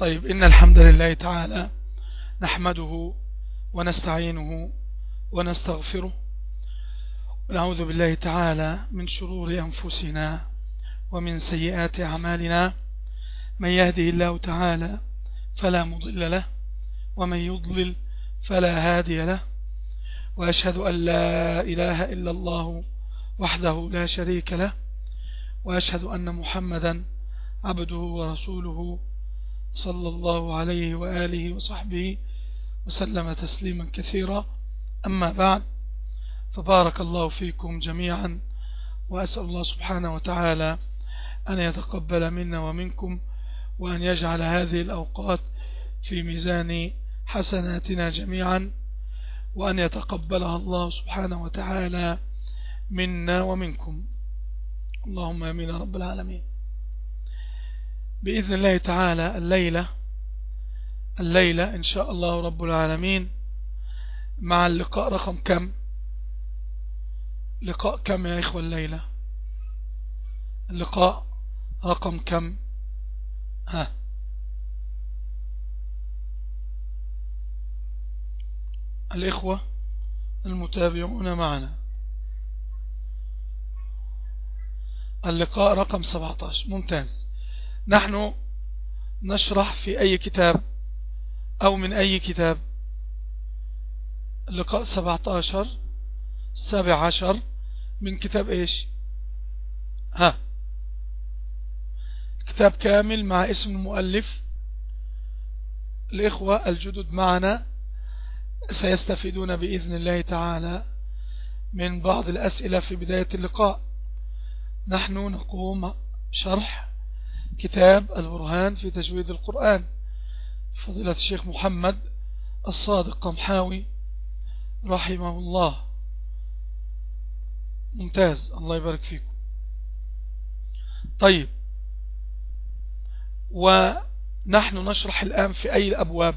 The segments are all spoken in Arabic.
طيب، إن الحمد لله تعالى نحمده ونستعينه ونستغفره ونعوذ بالله تعالى من شرور أنفسنا ومن سيئات أعمالنا. من يهده الله تعالى فلا مضل له ومن يضلل فلا هادي له، وأشهد أن لا إله إلا الله وحده لا شريك له، وأشهد أن محمدا عبده ورسوله صلى الله عليه وآله وصحبه وسلم تسليما كثيرا. أما بعد، فبارك الله فيكم جميعا، وأسأل الله سبحانه وتعالى أن يتقبل منا ومنكم، وأن يجعل هذه الأوقات في ميزان حسناتنا جميعا، وأن يتقبلها الله سبحانه وتعالى منا ومنكم. اللهم آمين يا رب العالمين. بإذن الله تعالى الليلة إن شاء الله رب العالمين مع اللقاء رقم كم؟ لقاء كم يا إخوة الليلة؟ اللقاء رقم كم؟ الإخوة المتابعون معنا، اللقاء رقم 17. ممتاز. نحن نشرح في أي كتاب أو من أي كتاب؟ اللقاء 17 من كتاب إيش؟ كتاب كامل مع اسم المؤلف. الإخوة الجدد معنا سيستفيدون بإذن الله تعالى من بعض الأسئلة في بداية اللقاء. نحن نقوم شرح كتاب البرهان في تجويد القرآن، فضيلة الشيخ محمد الصادق قمحاوي رحمه الله. ممتاز، الله يبارك فيكم. طيب، ونحن نشرح الآن في أي الأبواب؟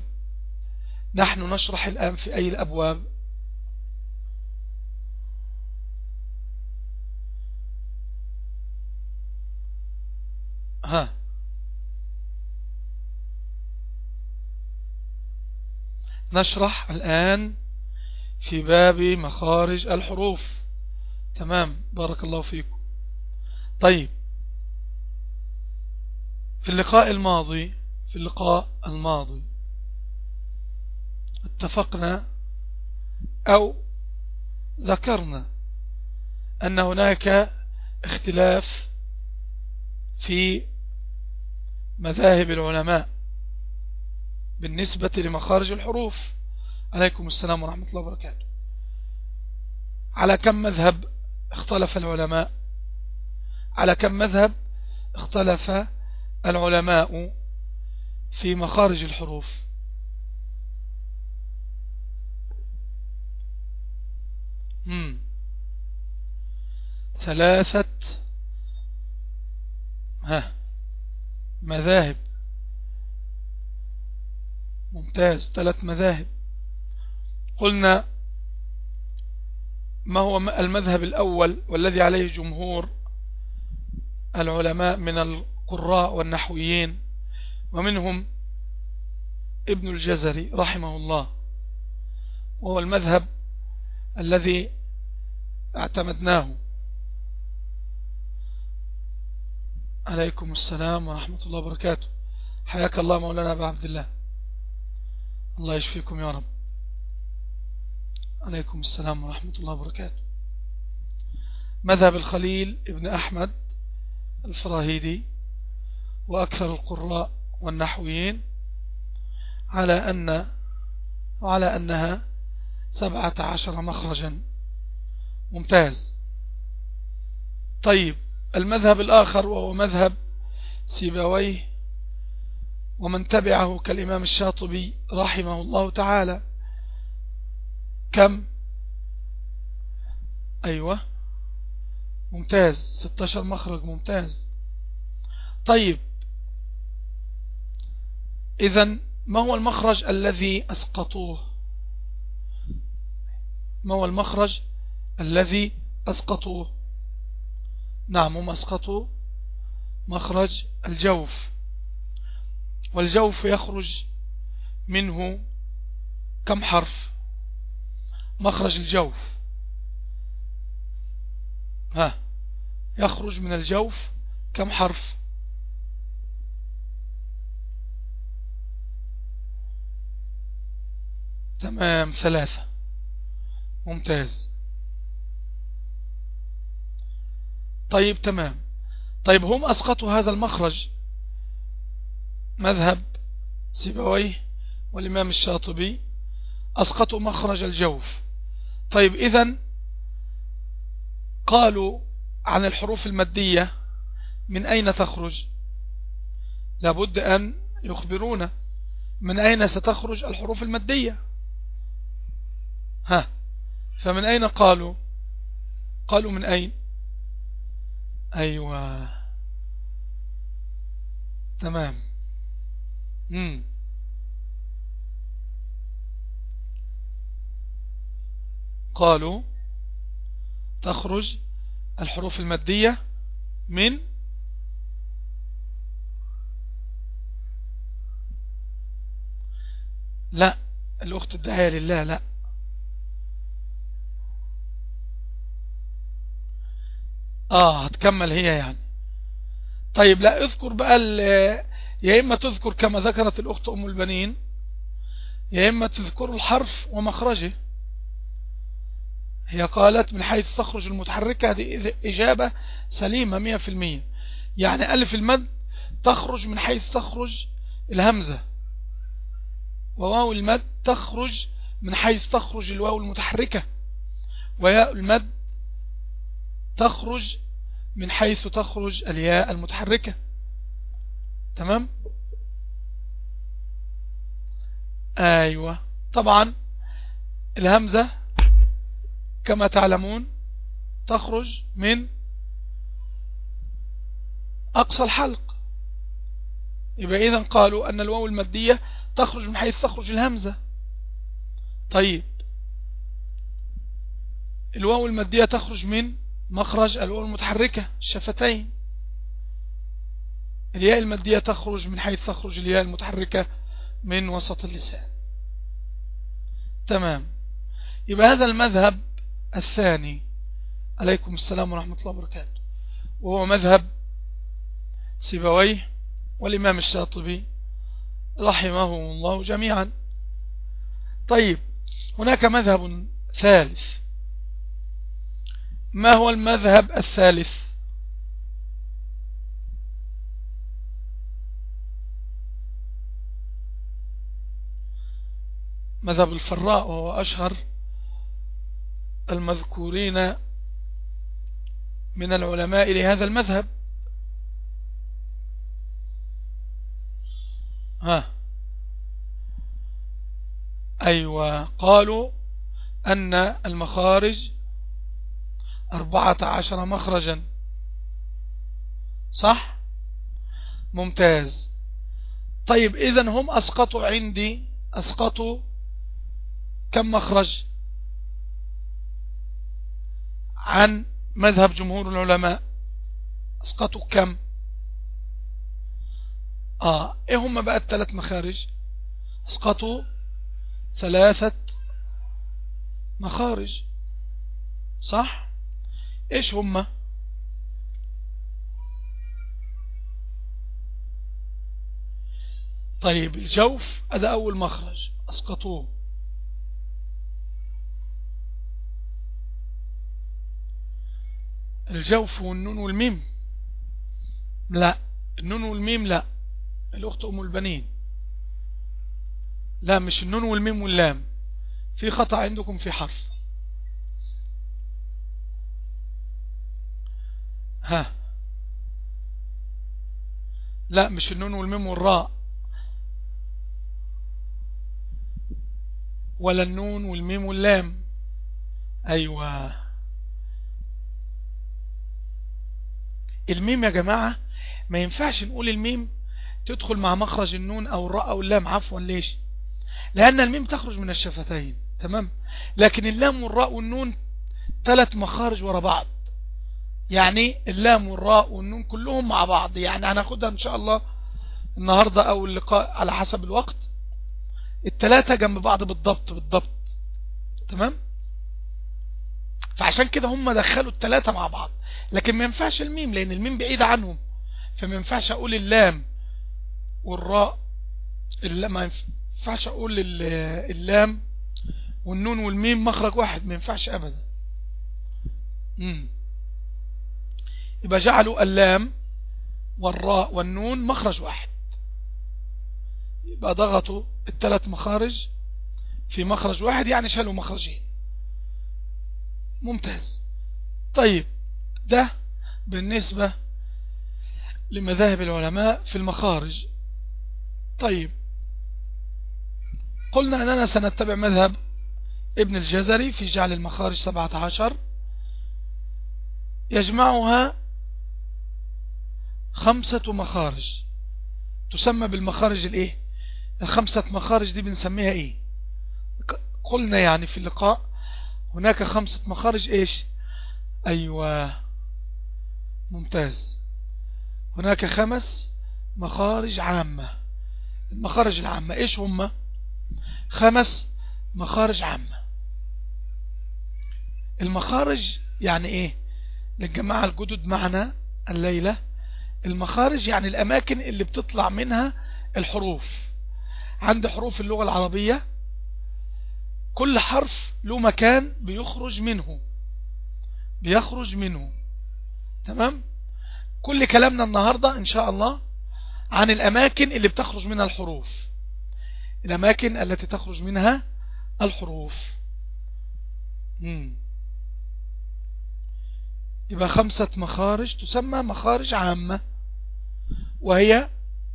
نشرح الآن في باب مخارج الحروف. تمام، بارك الله فيكم. طيب، في اللقاء الماضي اتفقنا أو ذكرنا أن هناك اختلاف في مذاهب العلماء بالنسبة لمخارج الحروف. عليكم السلام ورحمة الله وبركاته. على كم مذهب اختلف العلماء؟ في مخارج الحروف؟ ثلاثة مذاهب. ممتاز، 3 مذاهب. قلنا ما هو المذهب الأول والذي عليه جمهور العلماء من القراء والنحويين، ومنهم ابن الجزري رحمه الله، وهو المذهب الذي اعتمدناه. عليكم السلام ورحمة الله وبركاته. حياك الله مولانا أبا عبد الله، الله يشفيكم يا رب. عليكم السلام ورحمة الله وبركاته. مذهب الخليل ابن أحمد الفراهيدي وأكثر القراء والنحويين على أنها 17 مخرجا. ممتاز. طيب، المذهب الآخر وهو مذهب سيبويه ومن تبعه كالإمام الشاطبي رحمه الله تعالى، كم؟ أيوة، ممتاز، 16 مخرج. ممتاز. طيب، إذن ما هو المخرج الذي أسقطوه؟ نعم، هم أسقطوا مخرج الجوف. والجوف يخرج منه كم حرف؟ مخرج الجوف يخرج من الجوف كم حرف؟ تمام، 3. ممتاز. طيب تمام. طيب هم أسقطوا هذا المخرج، مذهب سيبويه والإمام الشاطبي أسقطوا مخرج الجوف. طيب إذن قالوا عن الحروف المادية من أين تخرج؟ لابد أن يخبرونا من أين ستخرج الحروف المادية. فمن أين قالوا من أين؟ أيوة تمام. قالوا تخرج الحروف المادية من لا، الأخت الداعية لله لا. هتكمل هي يعني. طيب لا، اذكر بقى يا إما تذكر كما ذكرت الأخت أم البنين، يا إما تذكر الحرف ومخرجه. هي قالت من حيث تخرج المتحركة، هذه إجابة سليمة 100%. يعني ألف المد تخرج من حيث تخرج الهمزة، وواو المد تخرج من حيث تخرج الواو المتحركة، وياء المد تخرج من حيث تخرج الياء المتحركة. تمام. أيوة طبعا الهمزة كما تعلمون تخرج من أقصى الحلق، يبقى إذن قالوا أن الواو المادية تخرج من حيث تخرج الهمزة. طيب الواو المادية تخرج من مخرج الواو المتحركة الشفتين. الياء المادية تخرج من حيث تخرج الياء المتحركة من وسط اللسان. تمام. يبقى هذا المذهب الثاني، عليكم السلام ورحمة الله وبركاته، وهو مذهب سيبويه والإمام الشاطبي رحمه الله جميعا. طيب هناك مذهب ثالث. ما هو المذهب الثالث؟ مذهب الفراء، وهو أشهر المذكورين من العلماء لهذا المذهب. أيوة، قالوا أن المخارج 14 مخرجا. صح؟ ممتاز. طيب إذن هم أسقطوا عندي، أسقطوا كم مخرج عن مذهب جمهور العلماء؟ أسقطوا كم؟ إيه هم بقى الثلاث مخارج؟ أسقطوا 3 مخارج. صح؟ إيش هم؟ طيب الجوف هذا أول مخرج أسقطوه. الجوف والنون والميم لا، النون والميم لا، الأخت أم البنين لا، مش النون والميم واللام، في خطأ عندكم في حرف. لا، مش النون والميم والراء، ولا النون والميم واللام. أيوة، الميم يا جماعة ما ينفعش نقول الميم تدخل مع مخرج النون أو الراء أو اللام. عفوا، ليش؟ لأن الميم تخرج من الشفتين، تمام، لكن اللام والراء والنون 3 مخارج ورا بعض. يعني اللام والراء والنون كلهم مع بعض، يعني هناخدها إن شاء الله النهاردة أو اللقاء على حسب الوقت، التلاتة جنب بعض بالضبط. تمام؟ فعشان كده هم دخلوا التلاتة مع بعض، لكن ما ينفعش الميم لأن الميم بعيدة عنهم، فما ينفعش أقول اللام والراء، ما ينفعش أقول اللام والنون والميم مخرج واحد، ما ينفعش أبدا. يبقى جعلوا اللام والراء والنون مخرج واحد، يبقى ضغطوا الثلاث مخارج في مخرج واحد، يعني شالوا مخرجين. ممتاز. طيب ده بالنسبة لمذاهب العلماء في المخارج. طيب قلنا أننا سنتبع مذهب ابن الجزري في جعل المخارج 17، يجمعها 5 مخارج تسمى بالمخارج الايه؟ ال5 مخارج دي بنسميها ايه؟ قلنا يعني في اللقاء هناك 5 مخارج ايش؟ ايوه ممتاز، هناك 5 مخارج عامة. المخارج العامة ايش هم؟ 5 مخارج عامة. المخارج يعني ايه للجماعة الجدد معنا الليلة؟ المخارج يعني الأماكن اللي بتطلع منها الحروف. عند حروف اللغة العربية كل حرف له مكان بيخرج منه. تمام؟ كل كلامنا النهاردة إن شاء الله عن الأماكن اللي بتخرج منها الحروف، الأماكن التي تخرج منها الحروف. يبقى 5 مخارج تسمى مخارج عامة، وهي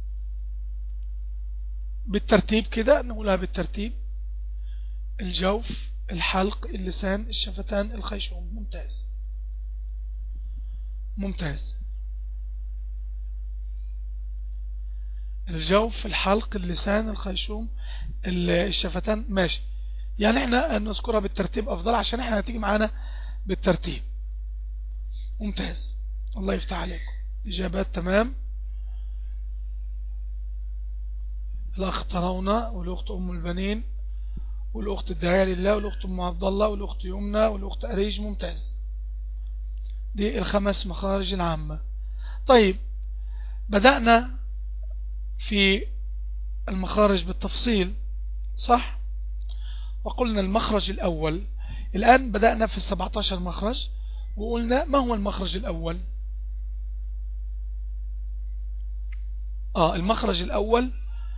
بالترتيب كده نقولها بالترتيب: الجوف، الحلق، اللسان، الشفتان، الخيشوم. ممتاز. الجوف، الحلق، اللسان، الخيشوم، الشفتان. ماشي، يعني احنا نذكرها بالترتيب افضل عشان احنا هتيجي معانا بالترتيب. ممتاز، الله يفتح عليكم، اجابات تمام. الاخ طرونا، والاخت ام البنين، والاخت الداعية لله، والاخت ام عبد الله، والاخت يمنى، والاخت اريج. ممتاز، دي ال5 مخارج العامة. طيب بدأنا في المخارج بالتفصيل، صح؟ وقلنا المخرج الأول. الآن بدأنا في 17 مخرج، وقلنا ما هو المخرج الأول؟ المخرج الأول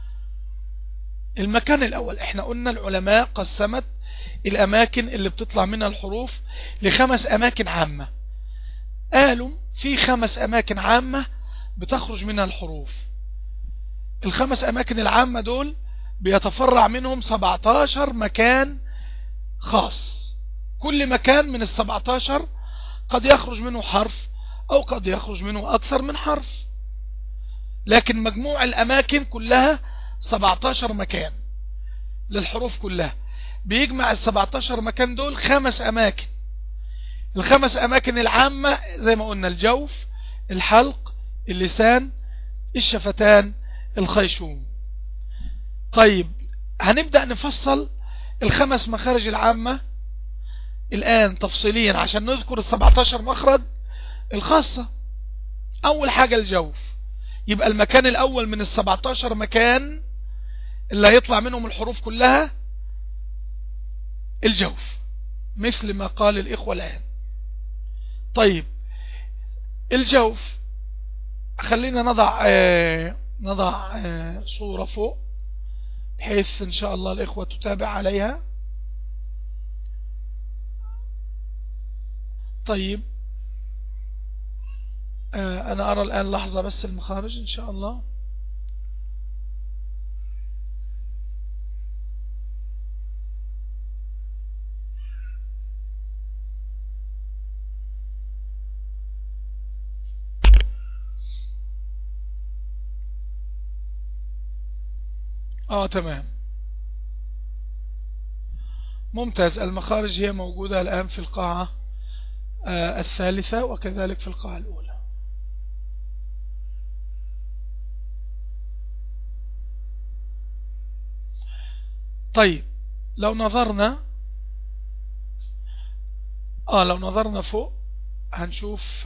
المكان الأول. احنا قلنا العلماء قسمت الأماكن اللي بتطلع منها الحروف ل5 أماكن عامة. قالوا في 5 أماكن عامة بتخرج منها الحروف. ال5 أماكن العامة دول بيتفرع منهم 17 مكان خاص. كل مكان من ال17 قد يخرج منه حرف أو قد يخرج منه أكثر من حرف، لكن مجموع الأماكن كلها 17 مكان للحروف كلها. بيجمع ال17 مكان دول 5 أماكن. ال5 أماكن العامة زي ما قلنا: الجوف، الحلق، اللسان، الشفتان، الخيشوم. طيب هنبدأ نفصل ال5 مخارج العامة الآن تفصيليا عشان نذكر ال17 مخرج الخاصة. أول حاجة الجوف، يبقى المكان الأول من ال17 مكان اللي هيطلع منهم الحروف كلها الجوف، مثل ما قال الإخوة الآن. طيب الجوف خلينا نضع صورة فوق بحيث إن شاء الله الإخوة تتابع عليها. طيب أنا أرى الآن لحظة بس المخارج إن شاء الله. تمام، ممتاز. المخارج هي موجودة الآن في القاعة الثالثة وكذلك في القاعة الأولى. طيب لو نظرنا فوق هنشوف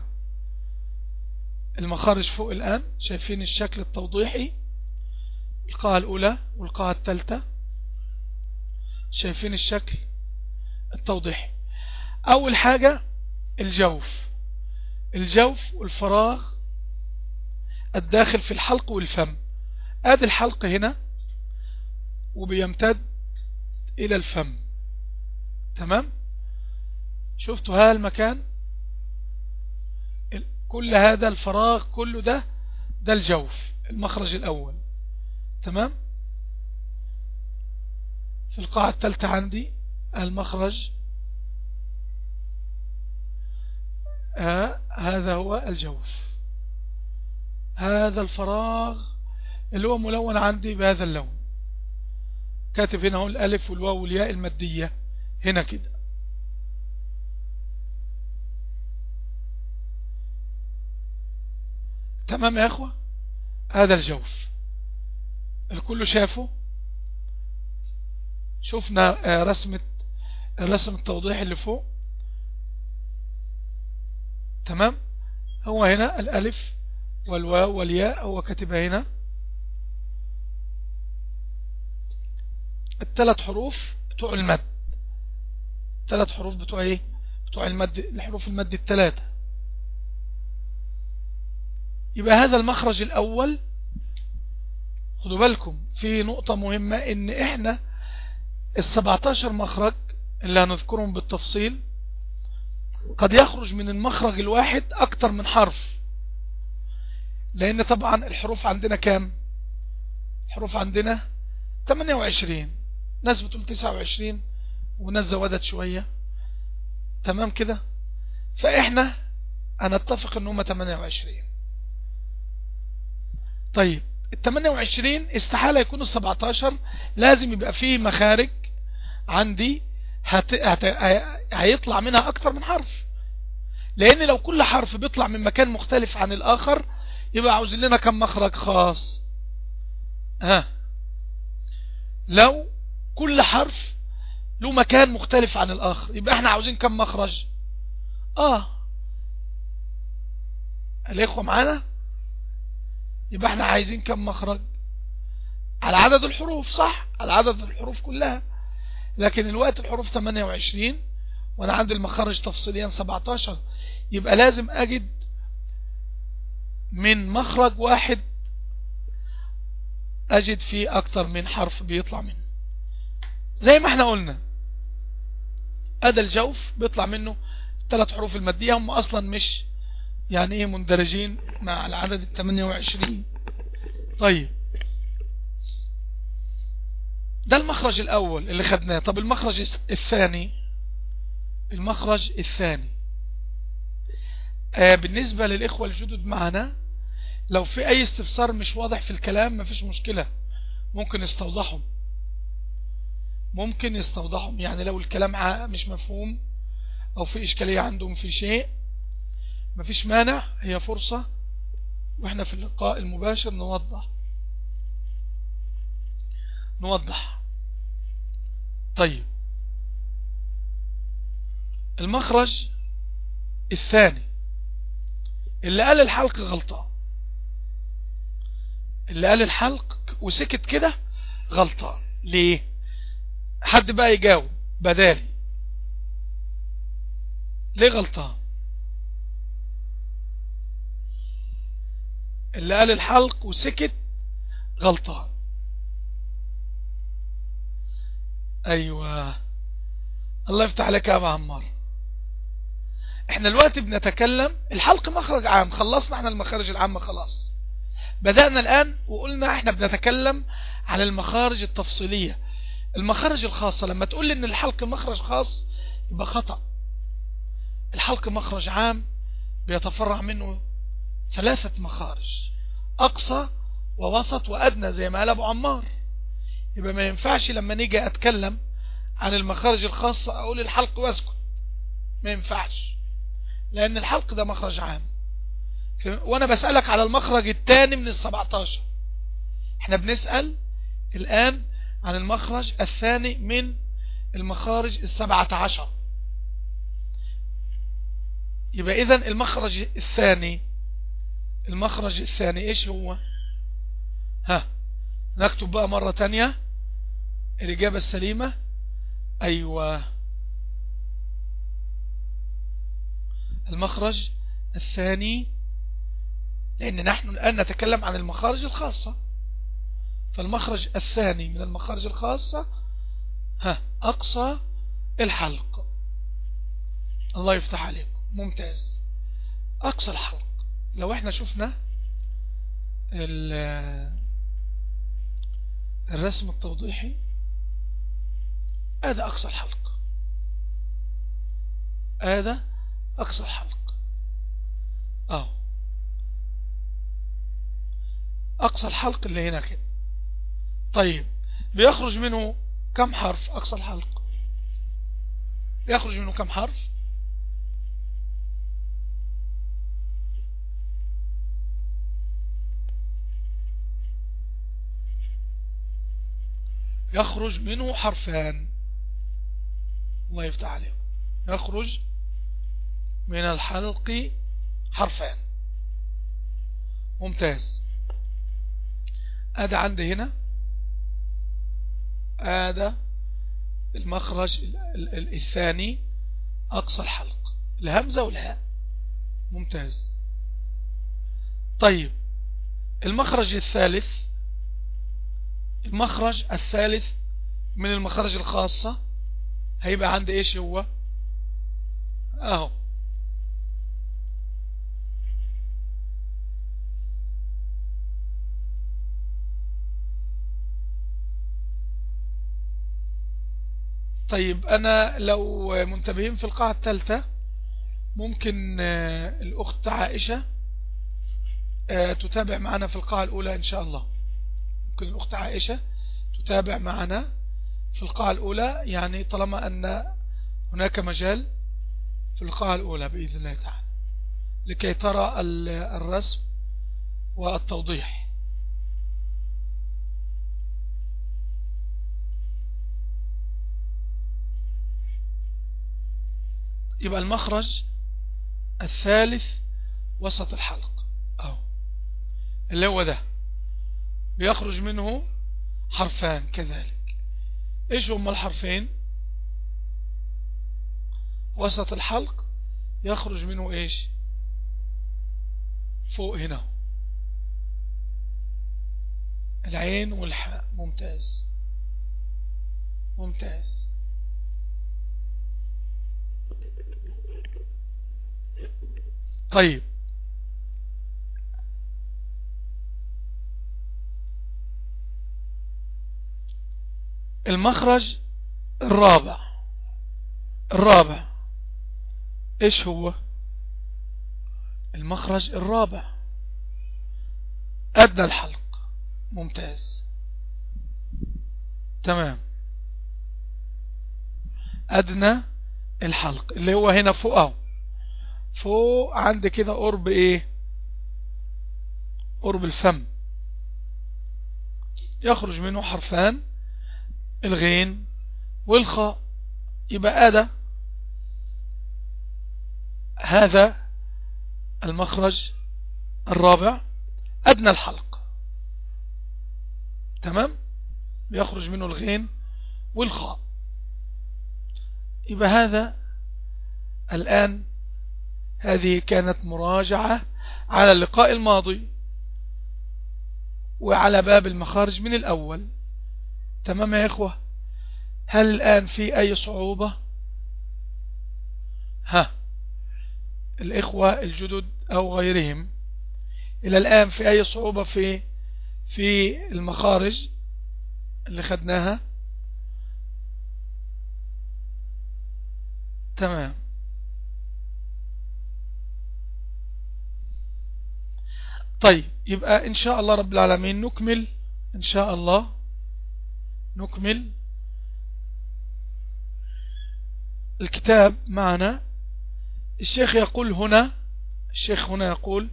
المخارج فوق الآن. شايفين الشكل التوضيحي، القاعة الأولى والقاعة الثالثة. شايفين الشكل التوضيحي. أول حاجة الجوف والفراغ الداخل في الحلق والفم. ادي الحلق هنا وبيمتد إلى الفم. تمام. شفتوا هذا المكان، كل هذا الفراغ كله ده الجوف، المخرج الأول. تمام. في القاعة الثالثة عندي المخرج، هذا هو الجوف. هذا الفراغ اللي هو ملون عندي بهذا اللون، كاتب هنا هو الألف والواو والياء المادية هنا كده. تمام يا أخوة. هذا الجوف الكل شافه. شفنا الرسم التوضيحي اللي فوق. تمام. هو هنا الألف والواو والياء هو كاتبها هنا، الثلاث حروف بتوع المد. ثلاث حروف بتوع ايه؟ بتوع المد، الحروف المد الثلاثة. يبقى هذا المخرج الأول. خدوا بالكم في نقطة مهمة، ان احنا ال17 مخرج اللي هنذكرهم بالتفصيل قد يخرج من المخرج الواحد أكتر من حرف، لأن طبعا الحروف عندنا كام؟ الحروف عندنا 28، ناس بتقول 29 وناس زودت شوية. تمام كده. فإحنا هنتفق ان هم 28. طيب ال28 استحالة يكون ال17، لازم يبقى فيه مخارج عندي هيطلع منها أكتر من حرف، لأن لو كل حرف بيطلع من مكان مختلف عن الآخر يبقى عاوزين لنا كم مخرج خاص؟ لو كل حرف له مكان مختلف عن الآخر يبقى احنا عاوزين كم مخرج؟ الإخوة معانا؟ يبقى احنا عايزين كم مخرج على عدد الحروف، صح؟ على عدد الحروف كلها. لكن الوقت الحروف 28 وانا عندي المخارج تفصيليا 17، يبقى لازم اجد من مخرج واحد اجد فيه اكتر من حرف بيطلع منه. زي ما احنا قلنا ادى الجوف بيطلع منه 3 حروف المادية، هم اصلا مش يعني ايه مندرجين مع العدد 28. طيب ده المخرج الاول اللي خدناه. طب المخرج الثاني بالنسبة للإخوة الجدد معنا، لو في أي استفسار مش واضح في الكلام مفيش مشكلة، ممكن يستوضحهم. يعني لو الكلام مش مفهوم أو في إشكالية عندهم في شيء مفيش مانع، هي فرصة وإحنا في اللقاء المباشر نوضح. طيب المخرج الثاني اللي قال الحلق غلطان، اللي قال الحلق وسكت كده غلطان. ليه؟ حد بقى يجاوب بدالي. ليه غلطان؟ اللي قال الحلق وسكت غلطان. ايوه الله يفتح عليك يا ابو عمار. احنا دلوقتي بنتكلم الحلق مخرج عام، خلصنا احنا المخارج العامة خلاص. بدأنا الآن وقلنا احنا بنتكلم على المخارج التفصيلية. المخارج الخاصة لما تقول لي ان الحلق مخرج خاص يبقى خطأ. الحلق مخرج عام بيتفرع منه 3 مخارج، أقصى ووسط وأدنى زي ما قال أبو عمار. يبقى ما ينفعش لما نيجي أتكلم عن المخارج الخاصة أقول الحلق واسكت، ما ينفعش، لأن الحلق ده مخرج عام. وأنا بسألك على المخرج الثاني من ال17. احنا بنسأل الآن عن المخرج الثاني من المخارج 17. يبقى إذن المخرج الثاني إيش هو؟ نكتب بقى مرة تانية الإجابة السليمة. أيوة، المخرج الثاني، لأن نحن الآن نتكلم عن المخارج الخاصة، فالمخرج الثاني من المخارج الخاصة أقصى الحلق. الله يفتح عليكم، ممتاز. أقصى الحلق، لو احنا شفنا الرسم التوضيحي، هذا أقصى الحلق، هذا أقصى الحلق، أقصى الحلق اللي هنا كده. طيب بيخرج منه كم حرف؟ أقصى الحلق بيخرج منه كم حرف؟ يخرج منه حرفان. الله يفتح عليكم، يخرج من الحلق حرفان. ممتاز. هذا عندي هنا، هذا المخرج الثاني أقصى الحلق، الهمزة والهاء. ممتاز. طيب المخرج الثالث من المخارج الخاصة هيبقى عندي ايش هو؟ اهو، طيب أنا لو منتبهين في القاعة الثالثة، ممكن الأخت عائشة تتابع معنا في القاعة الأولى إن شاء الله. ممكن الأخت عائشة تتابع معنا في القاعة الأولى، يعني طالما أن هناك مجال في القاعة الأولى بإذن الله تعالى، لكي ترى الرسم والتوضيح. يبقى المخرج الثالث وسط الحلق اللي هو ده، بيخرج منه حرفان كذلك. ايش هما الحرفين؟ وسط الحلق يخرج منه ايش؟ فوق هنا العين والحاء. ممتاز ممتاز. طيب المخرج الرابع ايش هو؟ المخرج الرابع أدنى الحلق. ممتاز، تمام. أدنى الحلق اللي هو هنا فوق فوق عندي كده قرب ايه؟ قرب الفم، يخرج منه حرفان الغين والخاء. يبقى هذا المخرج الرابع أدنى الحلق، تمام، بيخرج منه الغين والخاء. يبقى هذا الآن، هذه كانت مراجعة على اللقاء الماضي وعلى باب المخارج من الأول. تمام يا إخوة؟ هل الآن في أي صعوبة؟ الإخوة الجدد أو غيرهم، إلى الآن في أي صعوبة في المخارج اللي خدناها؟ تمام. طيب يبقى إن شاء الله رب العالمين نكمل إن شاء الله، نكمل الكتاب معنا. الشيخ هنا يقول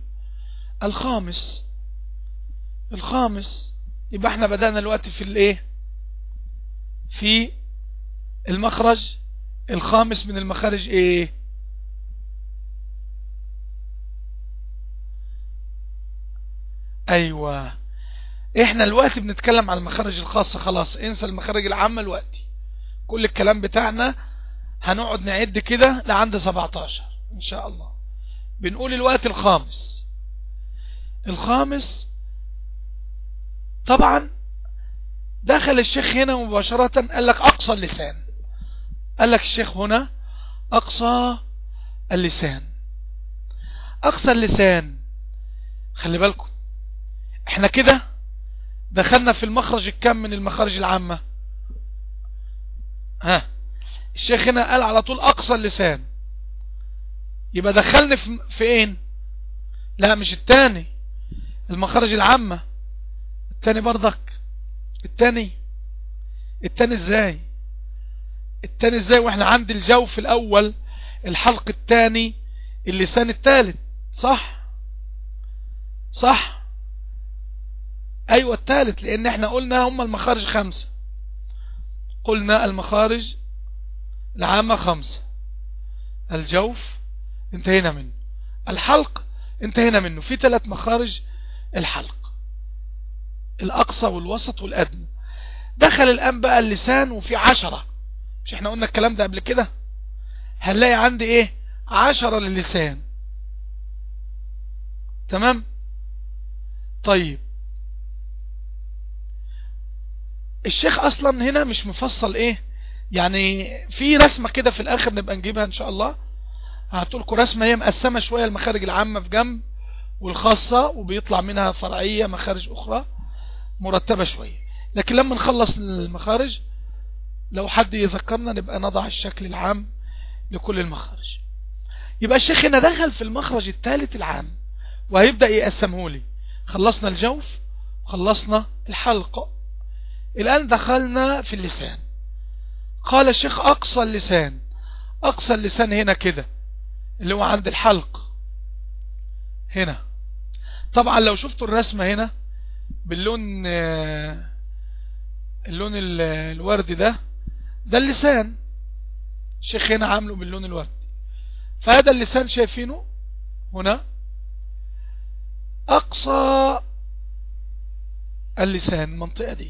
الخامس. يبقى احنا بدأنا الوقت في الايه؟ في المخرج الخامس من المخارج ايه؟ ايوه، احنا الوقت بنتكلم على المخارج الخاصة، خلاص انسى المخارج العامة الوقت. كل الكلام بتاعنا هنقعد نعد كده لعند 17 ان شاء الله. بنقول الوقت الخامس طبعا دخل الشيخ هنا مباشرة، قال لك اقصى اللسان. قال لك الشيخ هنا اقصى اللسان. اقصى اللسان، خلي بالكم احنا كده دخلنا في المخرج الكام من المخارج العامة؟ الشيخ هنا قال على طول اقصى اللسان، يبقى دخلني في ايه؟ لا مش التاني، المخارج العامة. التاني برضك، التاني ازاي؟ التاني ازاي واحنا عند الجوف الاول، الحلق التاني، اللسان التالت، صح ايوه التالت، لان احنا قلنا هم المخارج 5. قلنا المخارج العامة 5. الجوف انتهينا منه، الحلق انتهينا منه، في 3 مخارج الحلق، الاقصى والوسط والادنى. دخل الان بقى اللسان وفي 10. مش احنا قلنا الكلام ده قبل كده؟ هنلاقي عندي ايه؟ 10 للسان. تمام. طيب الشيخ اصلا هنا مش مفصل ايه يعني، في رسمة كده في الاخر نبقى نجيبها ان شاء الله. هتقولكم رسمة هي مقسمة شوية، المخارج العامة في جنب والخاصة، وبيطلع منها فرعية مخارج اخرى مرتبة شوية. لكن لما نخلص المخارج لو حد يذكرنا نبقى نضع الشكل العام لكل المخارج. يبقى الشيخ هنا دخل في المخرج الثالث العام وهيبدأ يقسمه لي. خلصنا الجوف وخلصنا الحلق، الآن دخلنا في اللسان. قال الشيخ أقصى اللسان. أقصى اللسان هنا كده اللي هو عند الحلق هنا. طبعا لو شفتوا الرسمة هنا باللون الوردي ده اللسان. الشيخ هنا عامله باللون الوردي، فهذا اللسان شايفينه هنا أقصى اللسان، المنطقة دي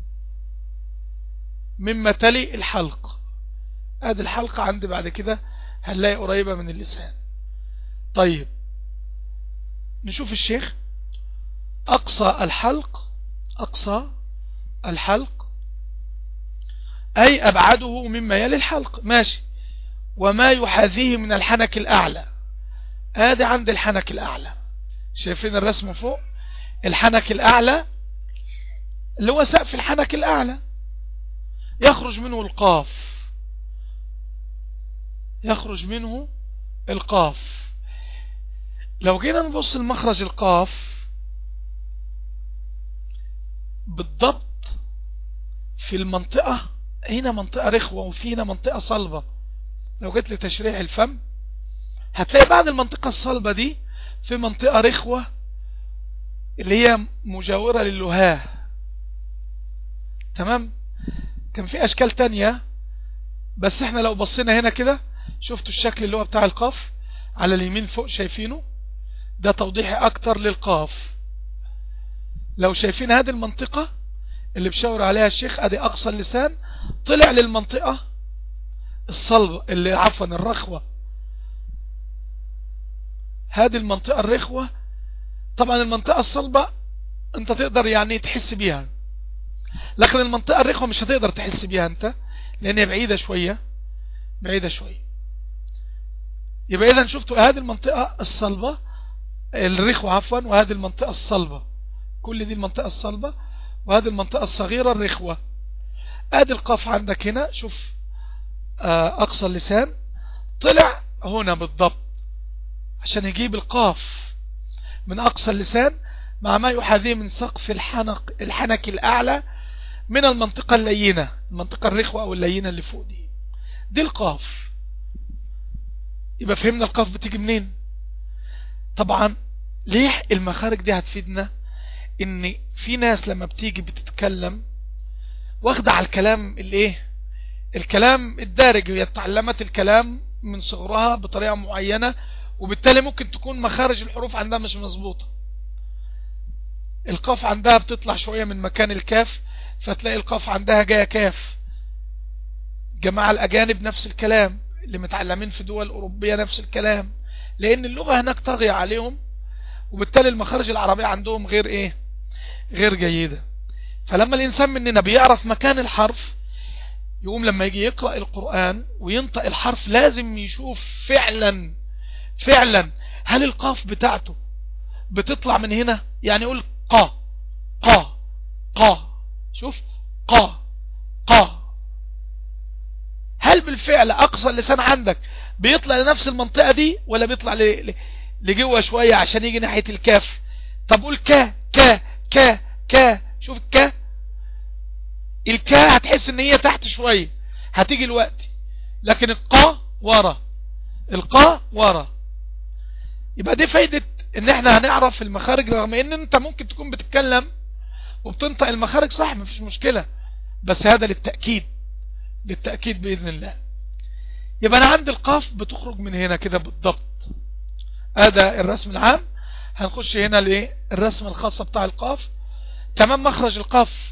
مما تلي الحلق. ادي الحلقة عندي بعد كده هنلاقي قريبة من اللسان. طيب نشوف الشيخ. أقصى الحلق أي أبعده مما يلي الحلق، ماشي. وما يحاذيه من الحنك الأعلى، ادي عند الحنك الأعلى. شايفين الرسم فوق؟ الحنك الأعلى اللي هو سقف الحنك الأعلى، يخرج منه القاف. لو جينا نبص المخرج القاف بالضبط في المنطقة هنا، منطقة رخوة وفي هنا منطقة صلبة. لو جيت لتشريح الفم هتلاقي بعد المنطقة الصلبة دي في منطقة رخوة اللي هي مجاورة للهاه. تمام. كان في اشكال تانية، بس احنا لو بصينا هنا كده شفتوا الشكل اللي هو بتاع القاف على اليمين فوق، شايفينه؟ ده توضيحي اكتر للقاف. لو شايفين هذه المنطقة اللي بشاور عليها الشيخ، ادي اقصى اللسان، طلع للمنطقة الصلبة اللي عفوا الرخوة. هذه المنطقة الرخوة، طبعا المنطقة الصلبة انت تقدر يعني تحس بيها، لكن المنطقة الرخوة مش هتقدر تحس بيها انت، لان هي بعيدة شوية. يبقى اذا شفتوا هذه المنطقة الصلبة الرخوة عفوا، وهذه المنطقة الصلبة، كل دي المنطقة الصلبة، وهذه المنطقة الصغيرة الرخوة. ادي القاف عندك هنا، شوف اقصى اللسان طلع هنا بالضبط عشان يجيب القاف من اقصى اللسان مع ما يحاذيه من سقف الحنك الاعلى من المنطقة اللينة، المنطقة الرخوة او اللينة اللي فوق دي القاف. يبقى فهمنا القاف بتيجي منين. طبعا ليه المخارج دي هتفيدنا؟ ان في ناس لما بتيجي بتتكلم واخدة على الكلام الايه، الكلام الدارج. هي اتعلمت الكلام من صغرها بطريقة معينة، وبالتالي ممكن تكون مخارج الحروف عندها مش مظبوطة. القاف عندها بتطلع شوية من مكان الكاف، فتلاقي القاف عندها جاية كاف. جماعة الأجانب نفس الكلام، اللي متعلمين في دول أوروبية نفس الكلام، لأن اللغة هناك طاغية عليهم، وبالتالي المخارج العربية عندهم غير ايه، غير جيدة. فلما الإنسان مننا بيعرف مكان الحرف، يقوم لما يجي يقرأ القرآن وينطق الحرف لازم يشوف فعلا هل القاف بتاعته بتطلع من هنا. يعني يقول قا قا قا، شوف قا قا، هل بالفعل أقصى اللسان عندك بيطلع لنفس المنطقة دي، ولا بيطلع لجوه شوية عشان يجي ناحية الكاف؟ طب قول كا كا كا كا، شوف الكا، الكا هتحس ان هي تحت شوية هتيجي الوقت، لكن القا ورا، القا ورا. يبقى دي فايدة ان احنا هنعرف المخارج، رغم ان انت ممكن تكون بتتكلم وبتنطق المخارج صح مفيش مشكلة، بس هذا للتأكيد بإذن الله. يبقى انا عندي القاف بتخرج من هنا كده بالضبط، هذا الرسم العام. هنخش هنا للرسم الخاصة بتاع القاف. تمام، مخرج القاف.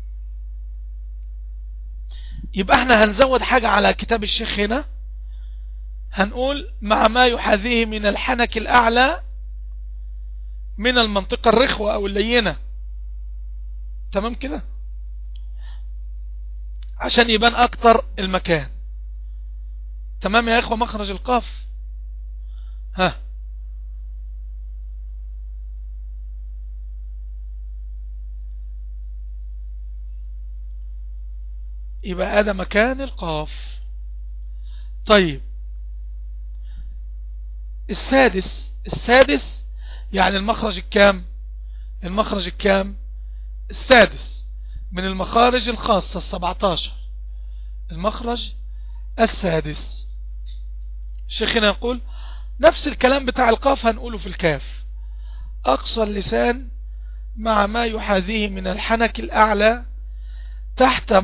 يبقى احنا هنزود حاجة على كتاب الشيخ هنا، هنقول مع ما يحاذيه من الحنك الأعلى من المنطقة الرخوة أو اللينة. تمام كده، عشان يبان أكتر المكان. تمام يا إخوة، مخرج القاف. ها، يبقى هذا مكان القاف. طيب السادس يعني المخرج الكام؟ المخرج الكام؟ السادس من المخارج الخاصة 17، المخرج السادس. شيخنا يقول نفس الكلام بتاع القاف هنقوله في الكاف. أقصى اللسان مع ما يحاذيه من الحنك الأعلى تحت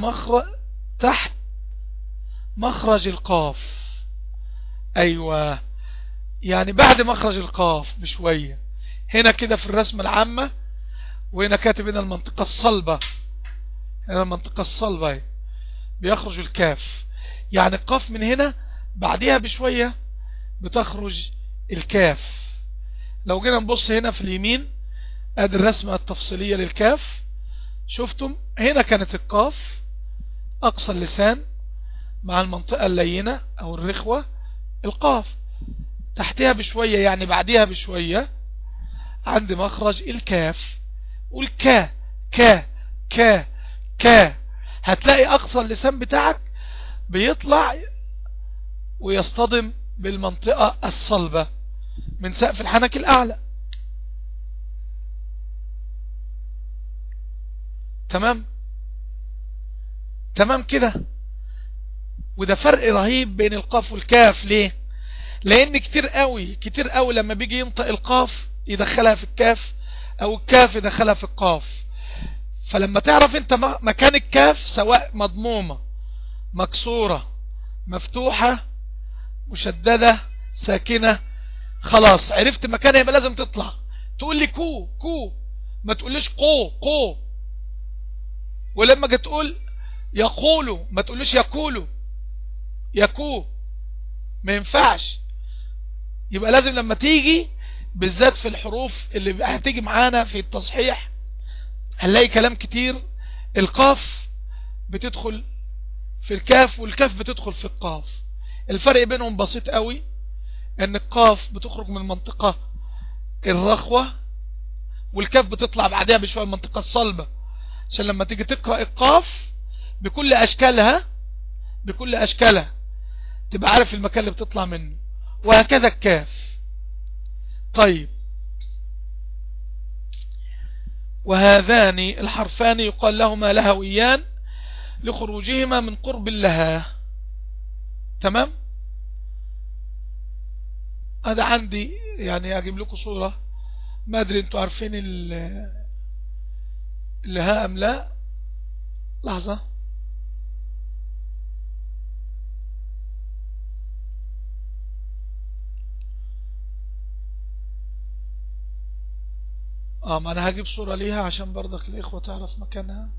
مخرج القاف. أيوة، يعني بعد مخرج القاف بشوية. هنا كده في الرسمة العامة، وهنا كاتب هنا المنطقة الصلبة، هنا المنطقة الصلبة بيخرج الكاف. يعني القاف من هنا بعدها بشوية بتخرج الكاف. لو جينا نبص هنا في اليمين، ادي الرسمة التفصيلية للكاف. شفتم هنا كانت القاف أقصى اللسان مع المنطقة اللينة أو الرخوة القاف. تحتها بشوية يعني بعدها بشوية عند مخرج الكاف، والكا كا كا كا، هتلاقي أقصى اللسان بتاعك بيطلع ويصطدم بالمنطقة الصلبة من سقف الحنك الأعلى. تمام كده. وده فرق رهيب بين القاف والكاف. ليه؟ لأن كتير قوي لما بيجي ينطق القاف يدخلها في الكاف، أو الكاف يدخلها في القاف. فلما تعرف انت مكان الكاف، سواء مضمومة مكسورة مفتوحة مشددة ساكنة، خلاص عرفت مكانها، يبقى لازم تطلع تقول لي كو، ما تقوليش قو. ولما جي تقول يقولوا ما تقوليش يكو، ما ينفعش. يبقى لازم لما تيجي بالذات في الحروف اللي هتيجي معانا في التصحيح، هنلاقي كلام كتير القاف بتدخل في الكاف والكاف بتدخل في القاف. الفرق بينهم بسيط قوي، ان القاف بتخرج من المنطقة الرخوة، والكاف بتطلع بعدها بشوية المنطقة الصلبة، عشان لما تيجي تقرأ القاف بكل أشكالها تبقى عارف المكان اللي بتطلع منه، وهكذا الكاف. طيب، وهذان الحرفان يقال لهما لهويان لخروجهما من قرب اللها. تمام، هذا عندي يعني أجيب لكم صورة، ما أدري أنتوا عارفين اللها أم لا. لحظة. ما انا هجيب صورة ليها عشان برضك الاخوة تعرف مكانها.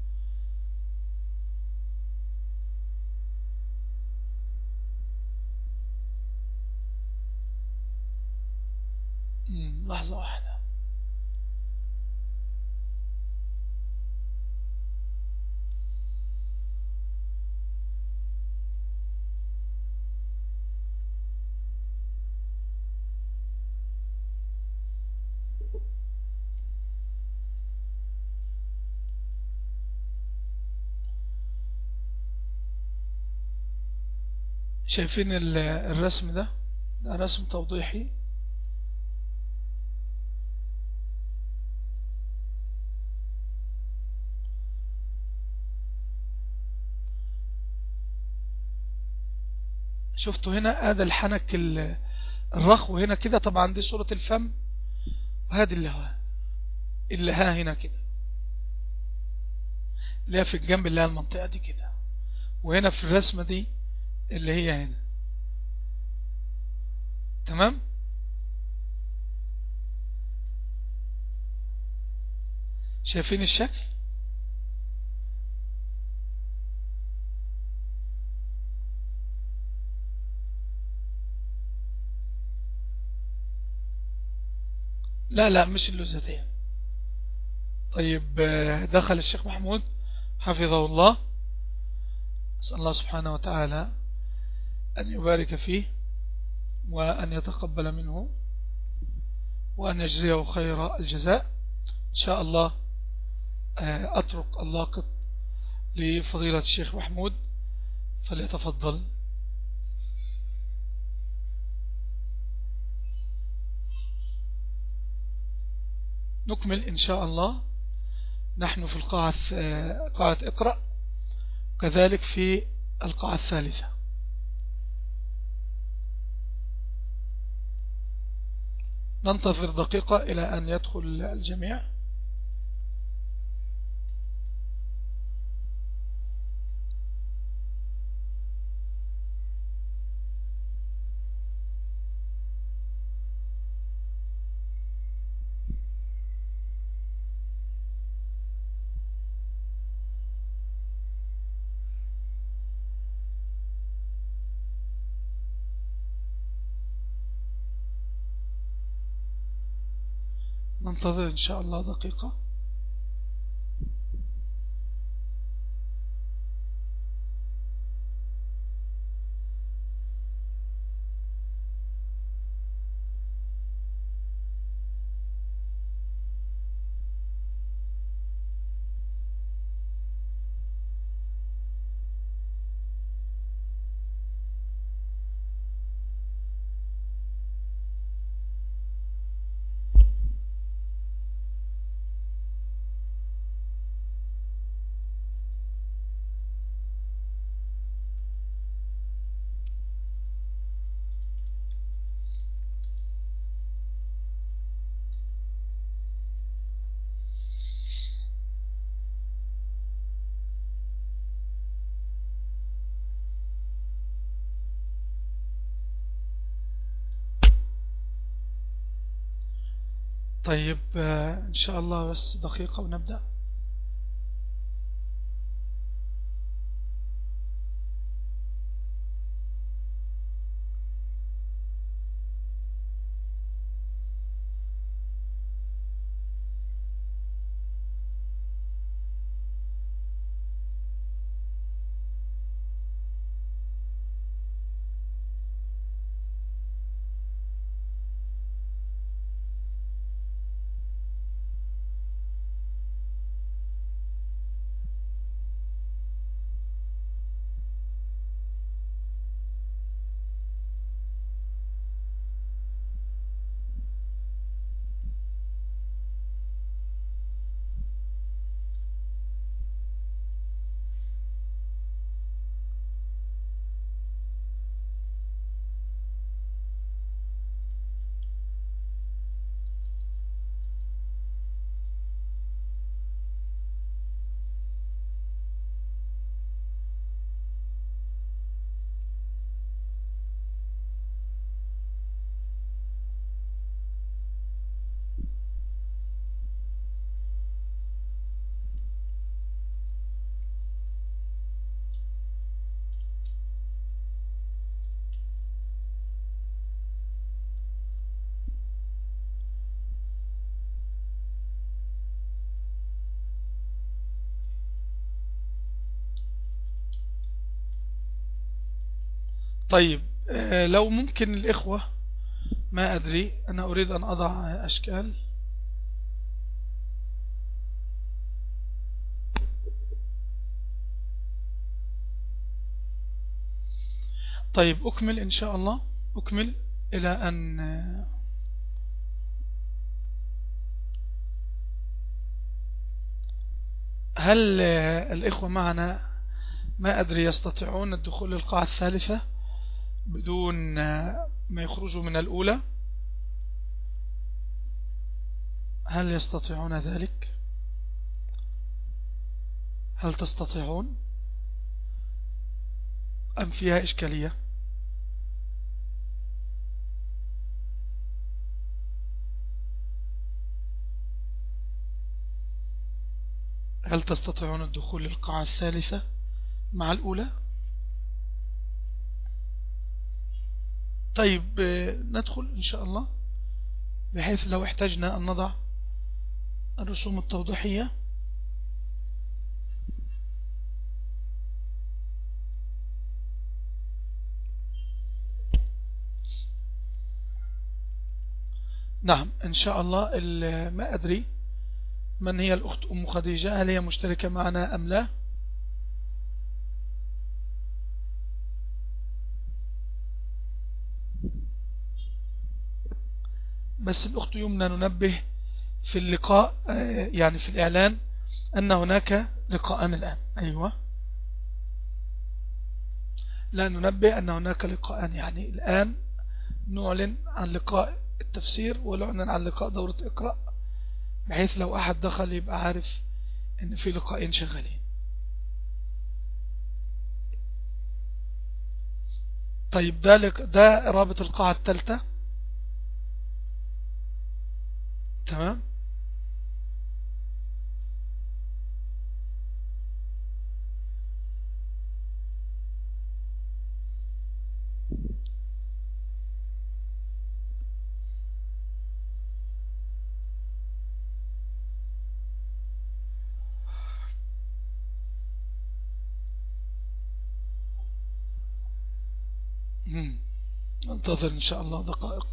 لحظة واحدة. شايفين الرسم ده رسم توضيحي. شفتوا هنا هذا الحنك الرخو هنا كده، طبعا دي صورة الفم، وهذه اللي ها هنا كده اللي هي في الجنب اللي هي المنطقة دي كده، وهنا في الرسمة دي اللي هي هنا. تمام. شايفين الشكل؟ لا مش اللوزتين. طيب دخل الشيخ محمود حفظه الله، أسأل الله سبحانه وتعالى أن يبارك فيه وأن يتقبل منه وأن يجزيه خير الجزاء. إن شاء الله أترك اللاقط لفضيلة الشيخ محمود فليتفضل. نكمل إن شاء الله. نحن في قاعة اقرأ، كذلك في القاعة الثالثة. ننتظر دقيقة إلى أن يدخل الجميع. ننتظر إن شاء الله دقيقة. طيب إن شاء الله بس دقيقة ونبدأ. طيب لو ممكن الإخوة، ما أدري، أنا أريد أن أضع أشكال. طيب أكمل إن شاء الله، أكمل إلى أن هل الإخوة معنا ما أدري يستطيعون الدخول للقاعة الثالثة بدون ما يخرجوا من الأولى؟ هل يستطيعون ذلك؟ هل تستطيعون أم فيها إشكالية؟ هل تستطيعون الدخول للقاعة الثالثة مع الأولى؟ طيب ندخل إن شاء الله، بحيث لو احتاجنا أن نضع الرسوم التوضيحية. نعم إن شاء الله. ما أدري من هي الأخت أم خديجة، هل هي مشتركة معنا أم لا؟ بس الأخت يمنى ننبه في اللقاء، يعني في الإعلان، أن هناك لقاء الآن. أيوة، لا ننبه أن هناك لقاء، يعني الآن نعلن عن لقاء التفسير ونعلن عن لقاء دورة اقرأ، بحيث لو أحد دخل يبقى عارف أن في لقاءين شغالين. طيب ده رابط القاعة الثالثة. تمام. انتظر إن شاء الله دقائق.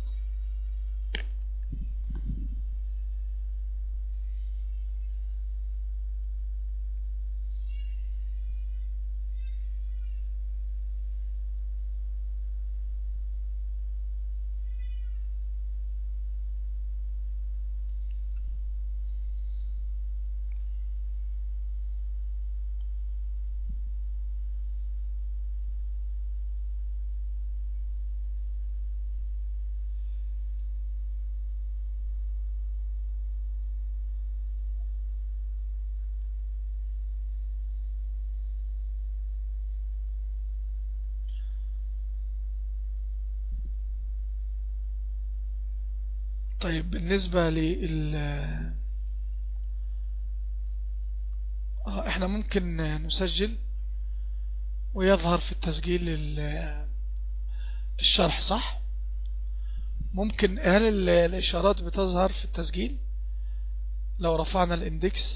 طيب بالنسبة احنا ممكن نسجل ويظهر في التسجيل الشرح، صح؟ ممكن، هل الإشارات بتظهر في التسجيل لو رفعنا الاندكس؟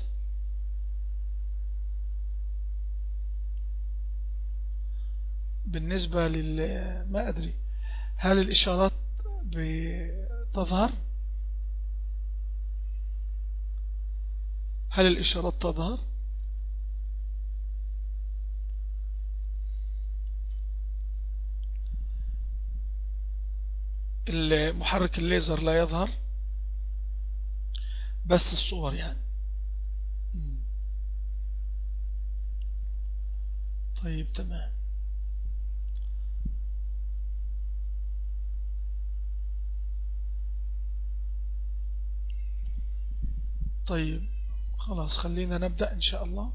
بالنسبة ما أدري، هل الإشارات بتظهر؟ هل الإشارات تظهر؟ المحرك الليزر لا يظهر، بس الصور يعني. طيب تمام. طيب خلاص، خلينا نبدأ إن شاء الله.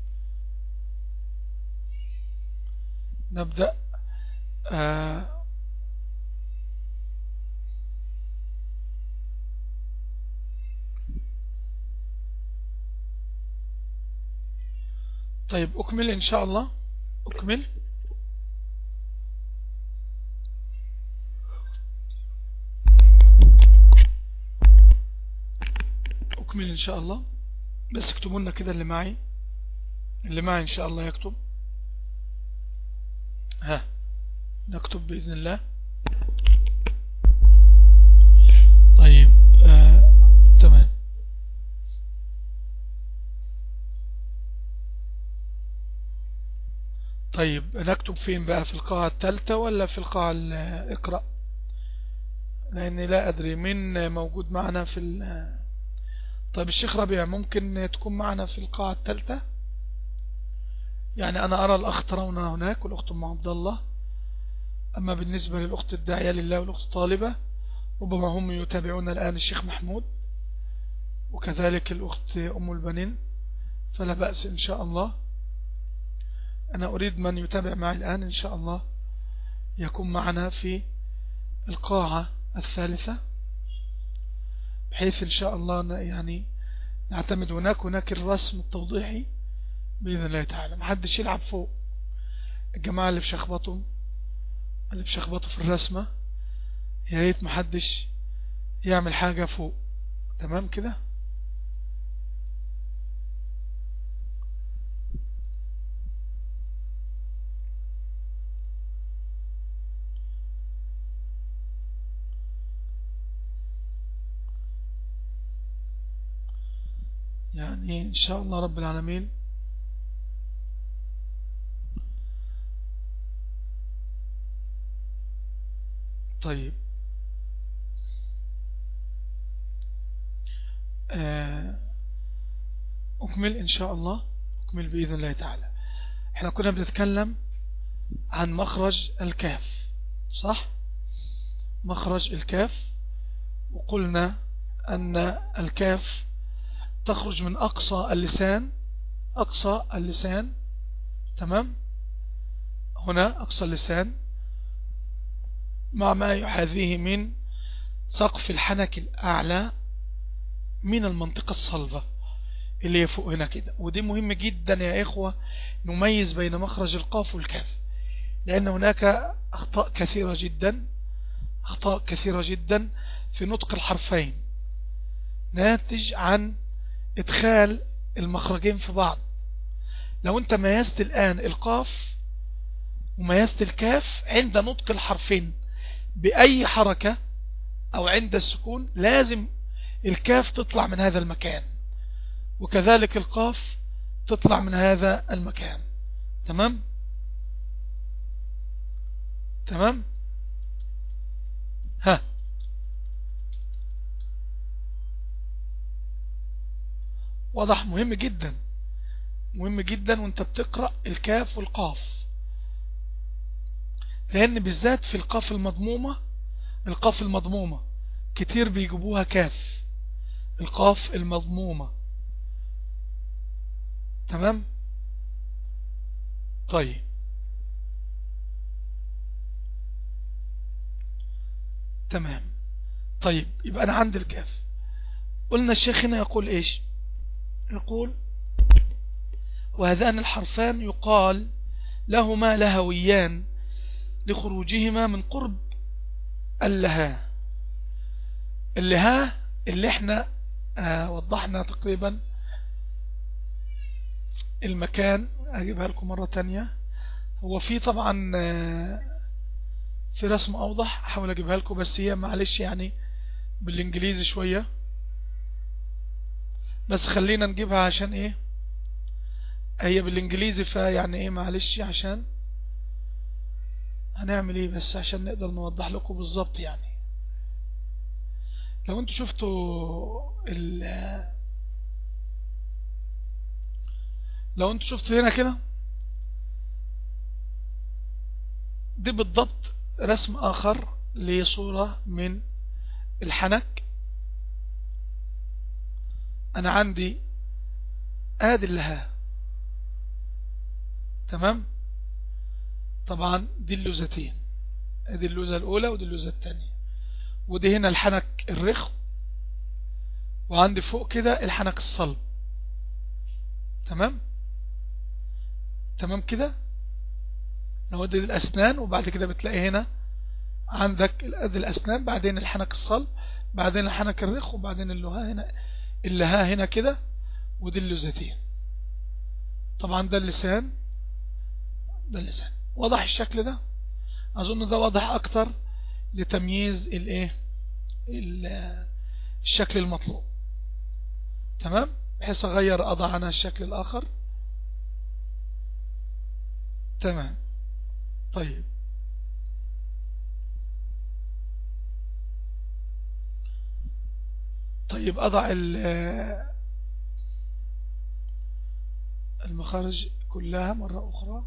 نبدأ. طيب أكمل إن شاء الله، أكمل. أكمل إن شاء الله، بس اكتبوا لنا كده اللي معي إن شاء الله يكتب. ها نكتب بإذن الله. طيب تمام. طيب نكتب فين بقى، في القاعة الثالثة ولا في القاعة اقرأ؟ لأني لا أدري من موجود معنا في طيب الشيخ ربيع ممكن تكون معنا في القاعة الثالثة؟ يعني أنا أرى الأخ ترونها هناك والأخت أم عبد الله، أما بالنسبة للأخت الداعية لله والأخت طالبة ربما هم يتابعون الآن الشيخ محمود، وكذلك الأخت أم البنين، فلا بأس إن شاء الله. أنا أريد من يتابع معي الآن إن شاء الله يكون معنا في القاعة الثالثة، بحيث إن شاء الله يعني نعتمد هناك الرسم التوضيحي بإذن الله تعالى. محدش يلعب فوق، الجماعة اللي بشخبطوا في الرسمة يا ريت محدش يعمل حاجة فوق. تمام كده؟ يعني إن شاء الله رب العالمين. طيب أكمل إن شاء الله، أكمل بإذن الله تعالى. احنا كنا بنتكلم عن مخرج الكاف، صح؟ مخرج الكاف، وقلنا أن الكاف تخرج من أقصى اللسان، تمام؟ هنا أقصى اللسان مع ما يحاذيه من سقف الحنك الأعلى من المنطقة الصلبة اللي فوق هنا كده. ودي مهم جدا يا إخوة نميز بين مخرج القاف والكاف، لأن هناك أخطاء كثيرة جدا في نطق الحرفين ناتج عن إدخال المخرجين في بعض. لو أنت ميزت الآن القاف وميزت الكاف عند نطق الحرفين بأي حركة أو عند السكون، لازم الكاف تطلع من هذا المكان، وكذلك القاف تطلع من هذا المكان. تمام؟ تمام؟ ها، واضح؟ مهم جدا وانت بتقرأ الكاف والقاف، لأن بالذات في القاف المضمومة كتير بيجيبوها كاف، القاف المضمومة. تمام؟ طيب تمام. طيب يبقى أنا عندي الكاف. قلنا الشيخ هنا يقول إيش؟ يقول وهذان الحرفان يقال لهما لهويان لخروجهما من قرب اللها. اللها اللي احنا وضحنا تقريبا المكان، اجيبها لكم مرة تانية. هو في طبعا في رسم اوضح، احاول اجيبها لكم، بس هي معلش يعني بالانجليزي شوية، بس خلينا نجيبها عشان ايه، هي بالانجليزي فيعني ايه معلش، عشان هنعمل ايه بس عشان نقدر نوضح لكم بالظبط. يعني لو انتوا شفتوا هنا كده، دي بالضبط رسم اخر لصورة من الحنك. انا عندي ادي اللها، تمام؟ طبعا دي اللوزتين، ادي اللوزة الاولى ودي اللوزة الثانية، ودي هنا الحنك الرخو، وعندي فوق كده الحنك الصلب. تمام؟ تمام كده. نودي الاسنان، وبعد كده بتلاقي هنا عندك ادي الاسنان، بعدين الحنك الصلب، بعدين الحنك الرخو، وبعدين اللها هنا كده، ودي اللوزتين. طبعا ده اللسان، وضح الشكل ده. أظن ده واضح أكتر لتمييز الشكل المطلوب. تمام، بحيث أغير أضع أنا الشكل الآخر. تمام. طيب أضع المخارج كلها مرة أخرى.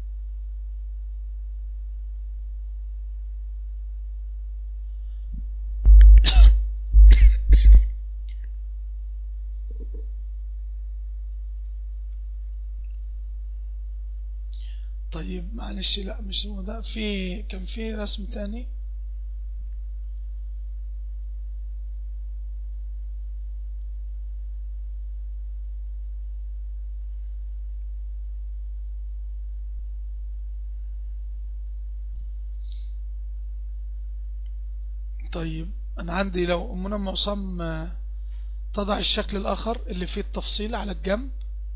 طيب معلش، لا مش هو ده، كان في رسم تاني. طيب أنا عندي، لو أمنا معصم تضع الشكل الآخر اللي فيه التفصيل على الجنب،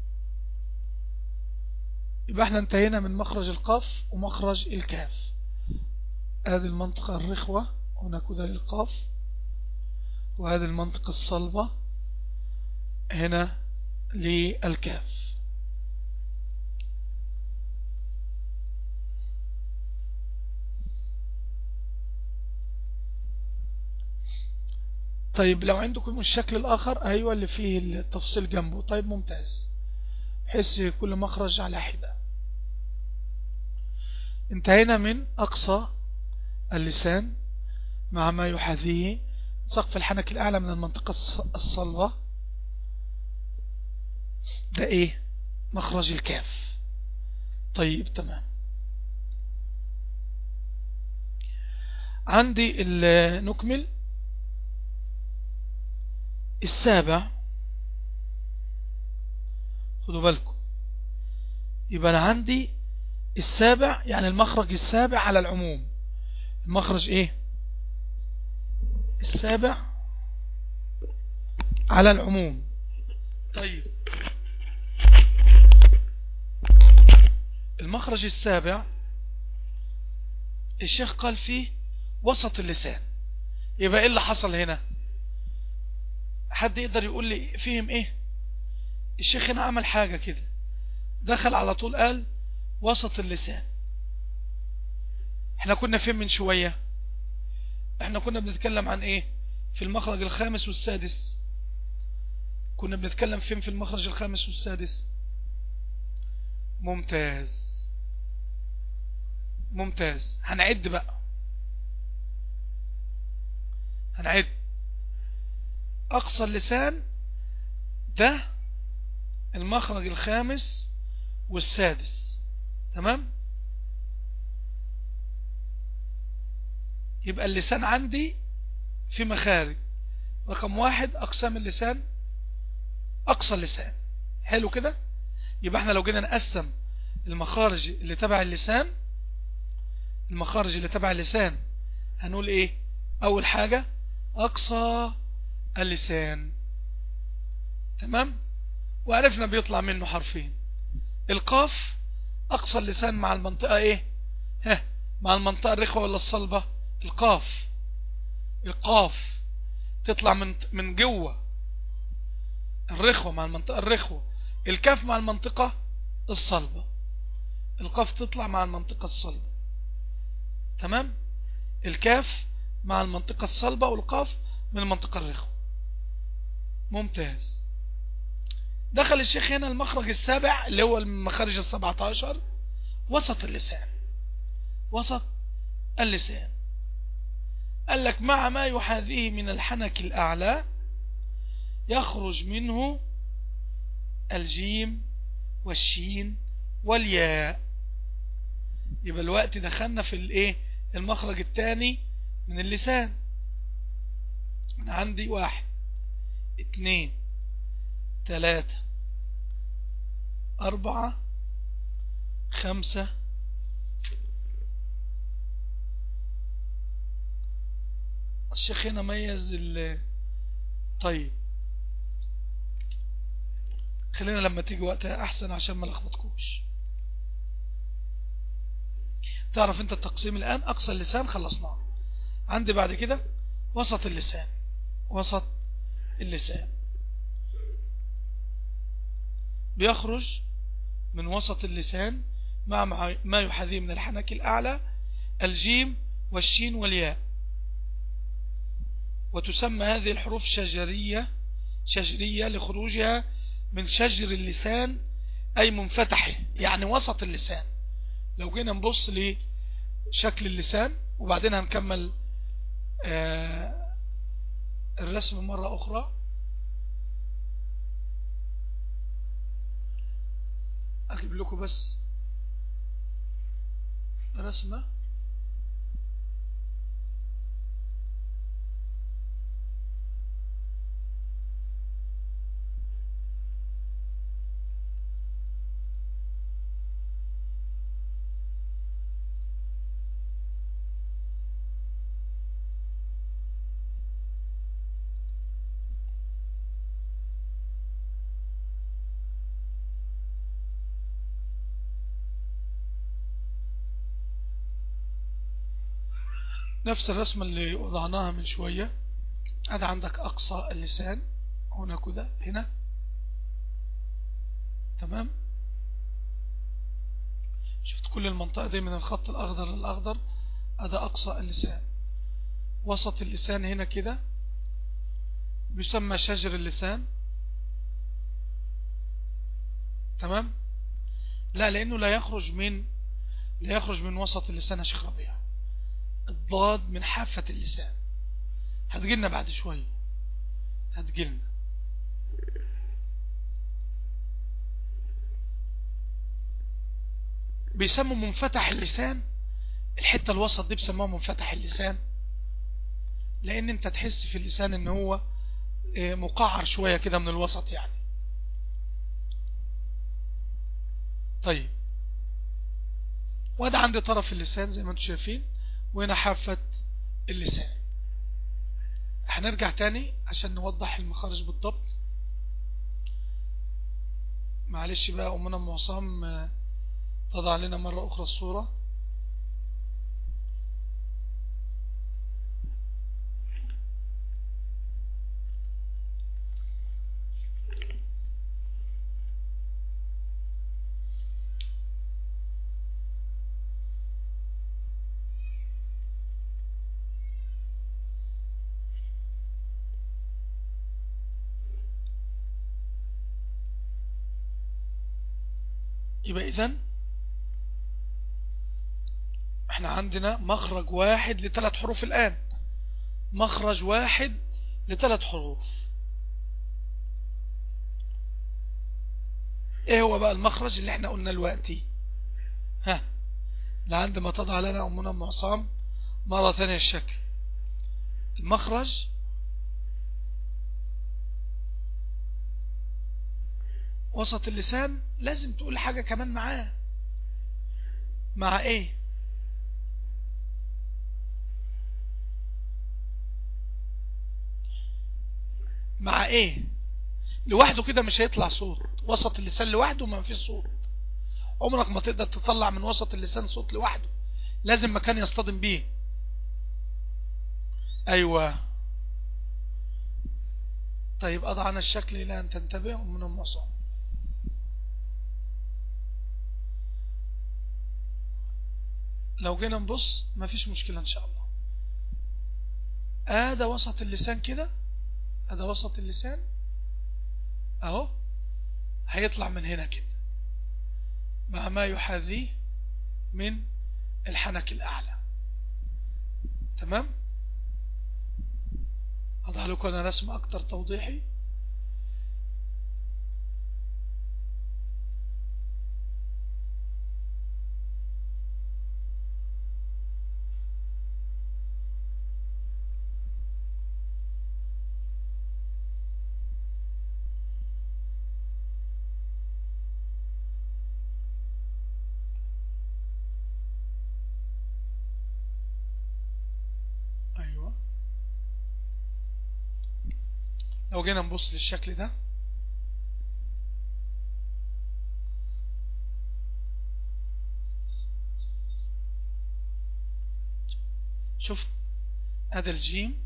يبقى احنا انتهينا من مخرج القاف ومخرج الكاف. هذه المنطقة الرخوة هنا كده للقاف، وهذه المنطقة الصلبة هنا للكاف. طيب لو عندكم الشكل الآخر، أيوة، اللي فيه التفصيل جنبه، طيب ممتاز، بحيث كل مخرج على حدة. انتهينا من أقصى اللسان مع ما يحاذيه سقف الحنك الأعلى من المنطقة الصلبة. ده مخرج الكاف. طيب تمام. عندي نكمل السابع. خدوا بالكم، يبقى أنا عندي السابع يعني المخرج السابع على العموم. المخرج السابع على العموم. طيب المخرج السابع الشيخ قال فيه وسط اللسان. يبقى ايه اللي حصل هنا؟ حد يقدر يقول لي فهم الشيخ هنا عمل حاجة كده، دخل على طول قال وسط اللسان. احنا كنا فين من شوية؟ احنا كنا بنتكلم عن في المخرج الخامس والسادس. كنا بنتكلم فين في المخرج الخامس والسادس؟ ممتاز ممتاز. هنعد بقى، هنعد. اقصى اللسان ده المخرج الخامس والسادس. تمام. يبقى اللسان عندي في مخارج. رقم 1 اقسام اللسان، اقصى اللسان. حلو كده. يبقى احنا لو جينا نقسم المخارج اللي تبع اللسان، المخارج اللي تبع اللسان هنقول اول حاجة اقصى اللسان. تمام. وعرفنا بيطلع منه حرفين. القاف اقصى اللسان مع المنطقة مع المنطقة الرخوة ولا الصلبة؟ القاف تطلع من جوه الرخوة، مع المنطقة الرخوة. الكاف مع المنطقة الصلبة. القاف تطلع مع المنطقة الصلبة. تمام. الكاف مع المنطقة الصلبة، والقاف من المنطقة الرخوة. ممتاز. دخل الشيخ هنا المخرج السابع اللي هو المخارج 17، وسط اللسان. وسط اللسان قال لك مع ما يحاذيه من الحنك الأعلى يخرج منه الجيم والشين والياء. يبقى الوقت دخلنا في المخرج الثاني من اللسان. أنا عندي 1 2 3 4 5 الشيخ هنا ميز طيب خلينا لما تيجي وقتها احسن عشان ما لخبطكوش. تعرف انت التقسيم الآن؟ أقصى اللسان خلصناه. عندي بعد كده وسط اللسان. وسط اللسان بيخرج من وسط اللسان مع ما يحاذيه من الحنك الأعلى الجيم والشين والياء، وتسمى هذه الحروف شجرية لخروجها من شجر اللسان أي منفتحه، يعني وسط اللسان. لو جينا نبص لشكل اللسان وبعدين هنكمل الرسم مرة أخرى. أجيب لكم بس رسمة. نفس الرسمة اللي وضعناها من شوية. هذا عندك أقصى اللسان هنا كده، هنا تمام. شفت كل المنطقة دي من الخط الأخضر للأخضر، هذا أقصى اللسان. وسط اللسان هنا كده بيسمى شجر اللسان، تمام. لا، لأنه لا يخرج من وسط اللسان يا شيخ ربيع. الضاد من حافة اللسان، هتجيلنا بعد شوية، هتجيلنا. بيسموا منفتح اللسان، الحتة الوسط دي بيسموها منفتح اللسان، لأن انت تحس في اللسان ان هو مقعر شوية كده من الوسط يعني. طيب، وده عندي طرف اللسان زي ما انتم شايفين، وهنا حافة اللسان. هنرجع تاني عشان نوضح المخارج بالضبط. معلش بقى أمنا أم عصام تضع لنا مرة أخرى الصورة. يبقى إذن احنا عندنا مخرج واحد لثلاث حروف الآن، مخرج واحد لثلاث حروف. ايه هو بقى المخرج اللي احنا قلنا دلوقتي؟ لعند ما تضع لنا أمنا أم عصام مرة ثانية الشكل. المخرج وسط اللسان، لازم تقول حاجة كمان معاه. مع ايه؟ مع ايه؟ لوحده كده مش هيطلع صوت. وسط اللسان لوحده ما فيش صوت. عمرك ما تقدر تطلع من وسط اللسان صوت لوحده، لازم مكان يصطدم بيه. ايوه. طيب اضعنا الشكل الى ان تنتبه من ام عصام. لو جينا نبص ما فيش مشكلة ان شاء الله. هذا وسط اللسان كده، هذا وسط اللسان اهو، هيطلع من هنا كده مع ما يحاذيه من الحنك الأعلى، تمام. أضع لكم أنا رسم أكتر توضيحي. أيوة، لو جينا نبص للشكل ده، شفت هذا الجيم،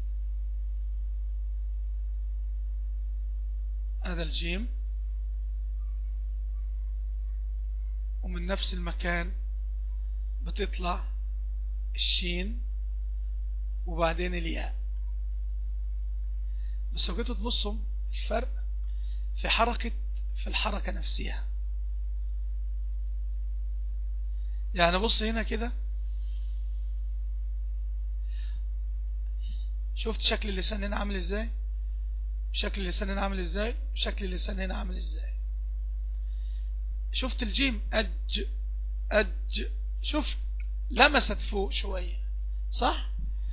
هذا الجيم، ومن نفس المكان بتطلع الشين وبعدين الياء. بس لو جيتوا تبصوا الفرق في الحركة نفسها. يعني بص هنا كده، شفت شكل اللسان هنا عامل ازاي، شكل اللسان هنا عامل ازاي، شكل اللسان هنا عامل ازاي. شفت الجيم أج، شوف لمست فوق شوية، صح؟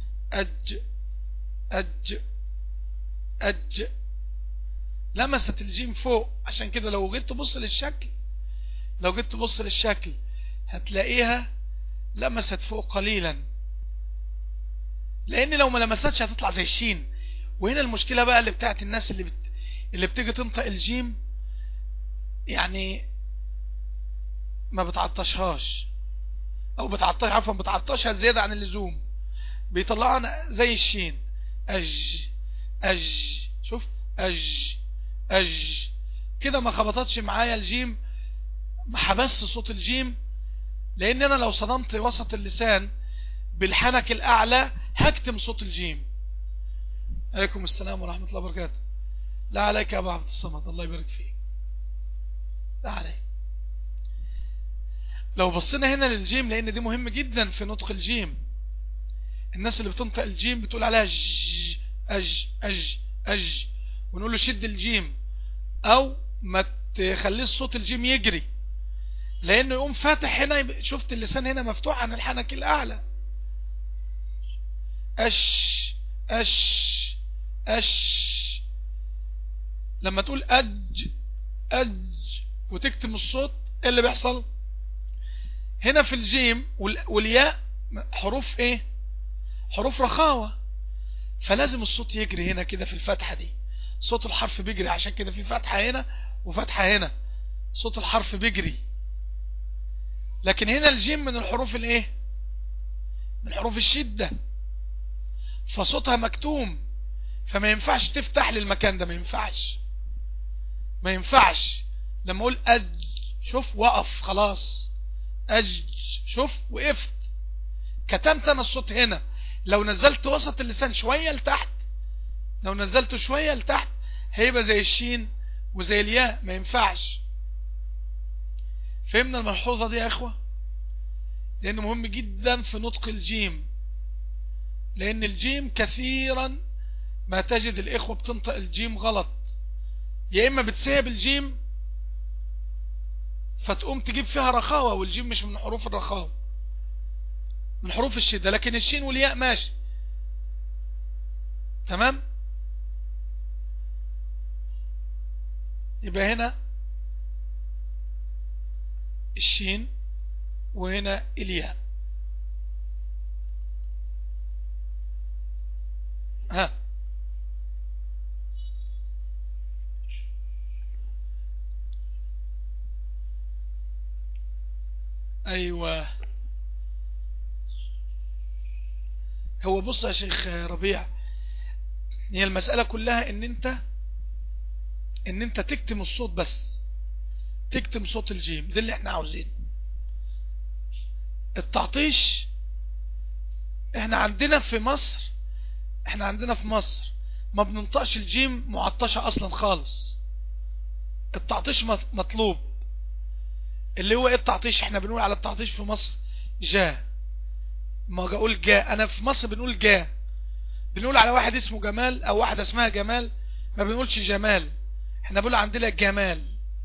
أج لمست الجيم فوق. عشان كده لو جيت تبص للشكل هتلاقيها لمست فوق قليلا، لان لو ما لمستش هتطلع زي الشين. وهنا المشكلة بقى اللي بتاعت الناس اللي بتيجي تنطق الجيم، يعني ما بتعطشهاش، او بتعطشها زيادة عن اللزوم، بيطلعها زي الشين. أج، شوف أج كده ما خبطتش معايا الجيم، ما حبس صوت الجيم. لان انا لو صدمت وسط اللسان بالحنك الاعلى هكتم صوت الجيم. عليكم السلام ورحمة الله وبركاته. لا عليك يا ابو عبد الصمد، الله يبارك فيك. لا عليك. لو بصينا هنا للجيم، لان دي مهم جدا في نطق الجيم. الناس اللي بتنطق الجيم بتقول عليها أج، ونقول له شد الجيم او ما تخليش صوت الجيم يجري، لانه يقوم فاتح هنا. شفت اللسان هنا مفتوح عن الحنك الاعلى. أش لما تقول أج وتكتم الصوت، ايه اللي بيحصل هنا في الجيم والياء؟ حروف ايه؟ حروف رخاوة، فلازم الصوت يجري هنا كده في الفتحة دي. صوت الحرف بيجري، عشان كده في فتحة هنا وفتحة هنا، صوت الحرف بيجري. لكن هنا الجيم من الحروف الايه؟ من حروف الشدة، فصوتها مكتوم، فما ينفعش تفتح للمكان ده، ما ينفعش. لما اقول أج، شوف وقف خلاص. أج، شوف وقفت، كتمت انا الصوت هنا. لو نزلت وسط اللسان شوية لتحت، لو نزلته شوية لتحت هيبقى زي الشين وزي الياء، ما ينفعش. فهمنا الملحوظة دي يا اخوة؟ لانه مهم جدا في نطق الجيم، لان الجيم كثيرا ما تجد الاخوة بتنطق الجيم غلط. يا اما بتسيب الجيم فتقوم تجيب فيها رخاوة، والجيم مش من حروف الرخاوة، من حروف الشدة. لكن الشين والياء ماشي تمام. يبقى هنا الشين وهنا الياء. ها ايوه. هو بص يا شيخ ربيع، هي المسألة كلها ان انت تكتم الصوت، بس تكتم صوت الجيم، ده اللي احنا عاوزينه. التعطيش احنا عندنا في مصر ما بننطقش الجيم معطشة اصلا خالص. التعطيش مطلوب. اللي هو ايه التعطيش؟ احنا بنقول على التعطيش في مصر جا، ما اقول جا، انا في مصر بنقول جا. بنقول على واحد اسمه جمال او واحدة اسمها جمال، ما بنقولش جمال، احنا بنقول عندنا جمال.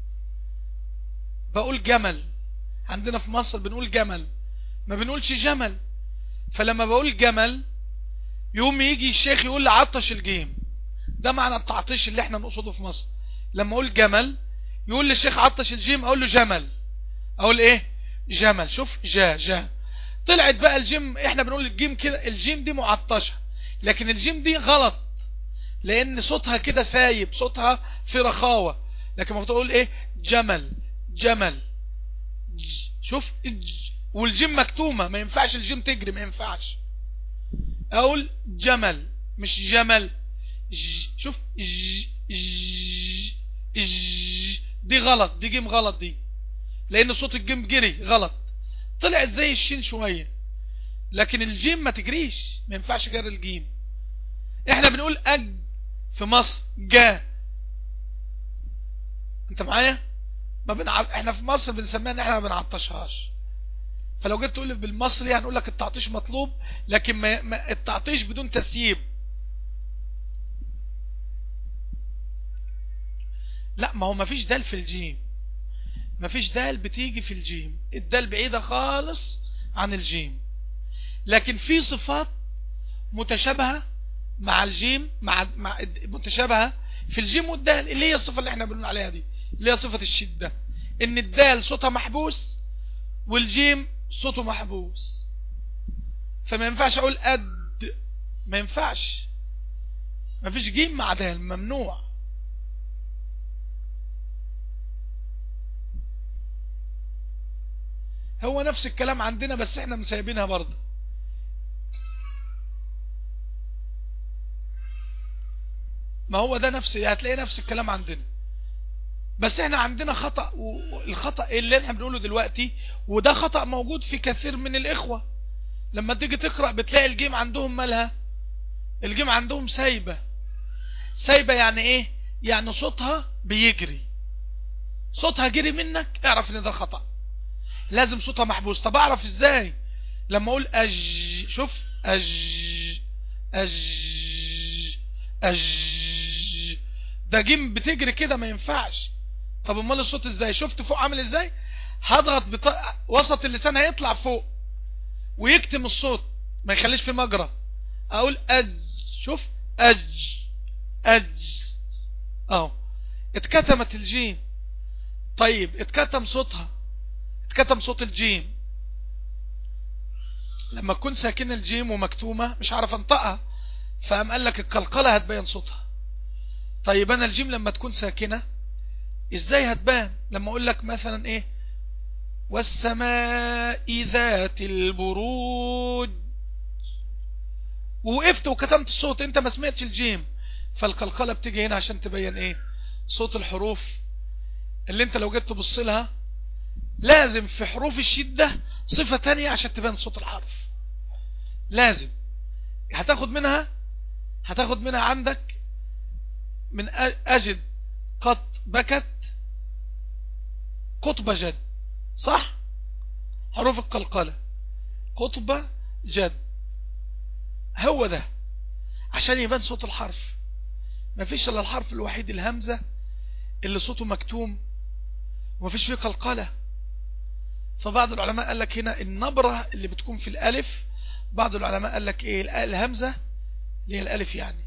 بقول جمل، عندنا في مصر بنقول جمل، ما بنقولش جمل. فلما بقول جمل يوم يجي الشيخ يقول لي عطش الجيم، ده معنى التعطيش اللي احنا نقصده في مصر. لما اقول جمل يقول لي الشيخ عطش الجيم، اقول له جمل، اقول ايه؟ جمل. شوف جا طلعت بقى الجيم. احنا بنقول الجيم كده، الجيم دي معطشة، لكن الجيم دي غلط، لان صوتها كده سايب، صوتها في رخاوة. لكن ما بتقول ايه؟ جمل. شوف والجيم مكتومة، ما ينفعش الجيم تجري، ما ينفعش. اقول جمل مش جمل. شوف دي غلط، دي جيم غلط دي، لان صوت الجيم جري غلط، طلعت زي الشين شوية، لكن الجيم ما تجريش، ما ينفعش جري الجيم. احنا بنقول في مصر جا، انت معايا؟ ما احنا في مصر بنسميها ان احنا ما بنعطشهاش. فلو جيت تقول بالمصري هنقول لك التعطيش مطلوب، لكن التعطيش بدون تسييب. لا، ما هو ما فيش دال في الجيم، ما فيش دال بتيجي في الجيم، الدال بعيدة خالص عن الجيم. لكن في صفات متشابهة مع الجيم، مع متشابهة في الجيم والدال، اللي هي الصفة اللي احنا بنقول عليها دي، اللي هي صفة الشدة، ان الدال صوتها محبوس والجيم صوته محبوس. فما ينفعش اقول ما ينفعش، ما فيش جيم مع دال، ممنوع. هو نفس الكلام عندنا بس احنا مسايبينها برضه. ما هو ده هتلاقي نفس الكلام عندنا، بس احنا عندنا خطأ، والخطأ اللي احنا بنقوله دلوقتي وده خطأ موجود في كثير من الإخوة. لما تيجي تقرأ بتلاقي الجيم عندهم مالها، الجيم عندهم سايبة. سايبة يعني ايه؟ يعني صوتها بيجري، صوتها جري منك اعرف ان ده خطأ، لازم صوتها محبوس. طب اعرف ازاي؟ لما اقول شوف ده جيم بتجري كده، ما ينفعش. طب امال الصوت ازاي؟ شفت فوق عامل ازاي؟ هضغط وسط اللسان هيطلع فوق ويكتم الصوت، ما يخليش في مجرى. اقول شوف اهو اتكتمت الجيم. طيب اتكتم صوتها، اتكتم صوت الجيم. لما تكون ساكنه الجيم ومكتومه مش عارف انطقها، فقام قال لك القلقله هتبين صوتها. طيب انا الجيم لما تكون ساكنه ازاي هتبان؟ لما اقول لك مثلا ايه؟ والسماء ذات البروج، ووقفت وكتمت الصوت، انت ما سمعتش الجيم، فالقلقله بتيجي هنا عشان تبين ايه؟ صوت الحروف اللي انت لو جيت تبص لها لازم في حروف الشدة صفة تانية عشان تبان صوت الحرف. لازم هتاخد منها عندك من أجد قط بكت قطب جد، صح؟ حروف القلقلة قطب جد، هو ده عشان يبان صوت الحرف. مفيش الا الحرف الوحيد الهمزة اللي صوته مكتوم ومفيش فيه قلقلة. فبعض العلماء قال لك هنا النبرة اللي بتكون في الألف، بعض العلماء قال لك ايه؟ الهمزة اللي هي الألف يعني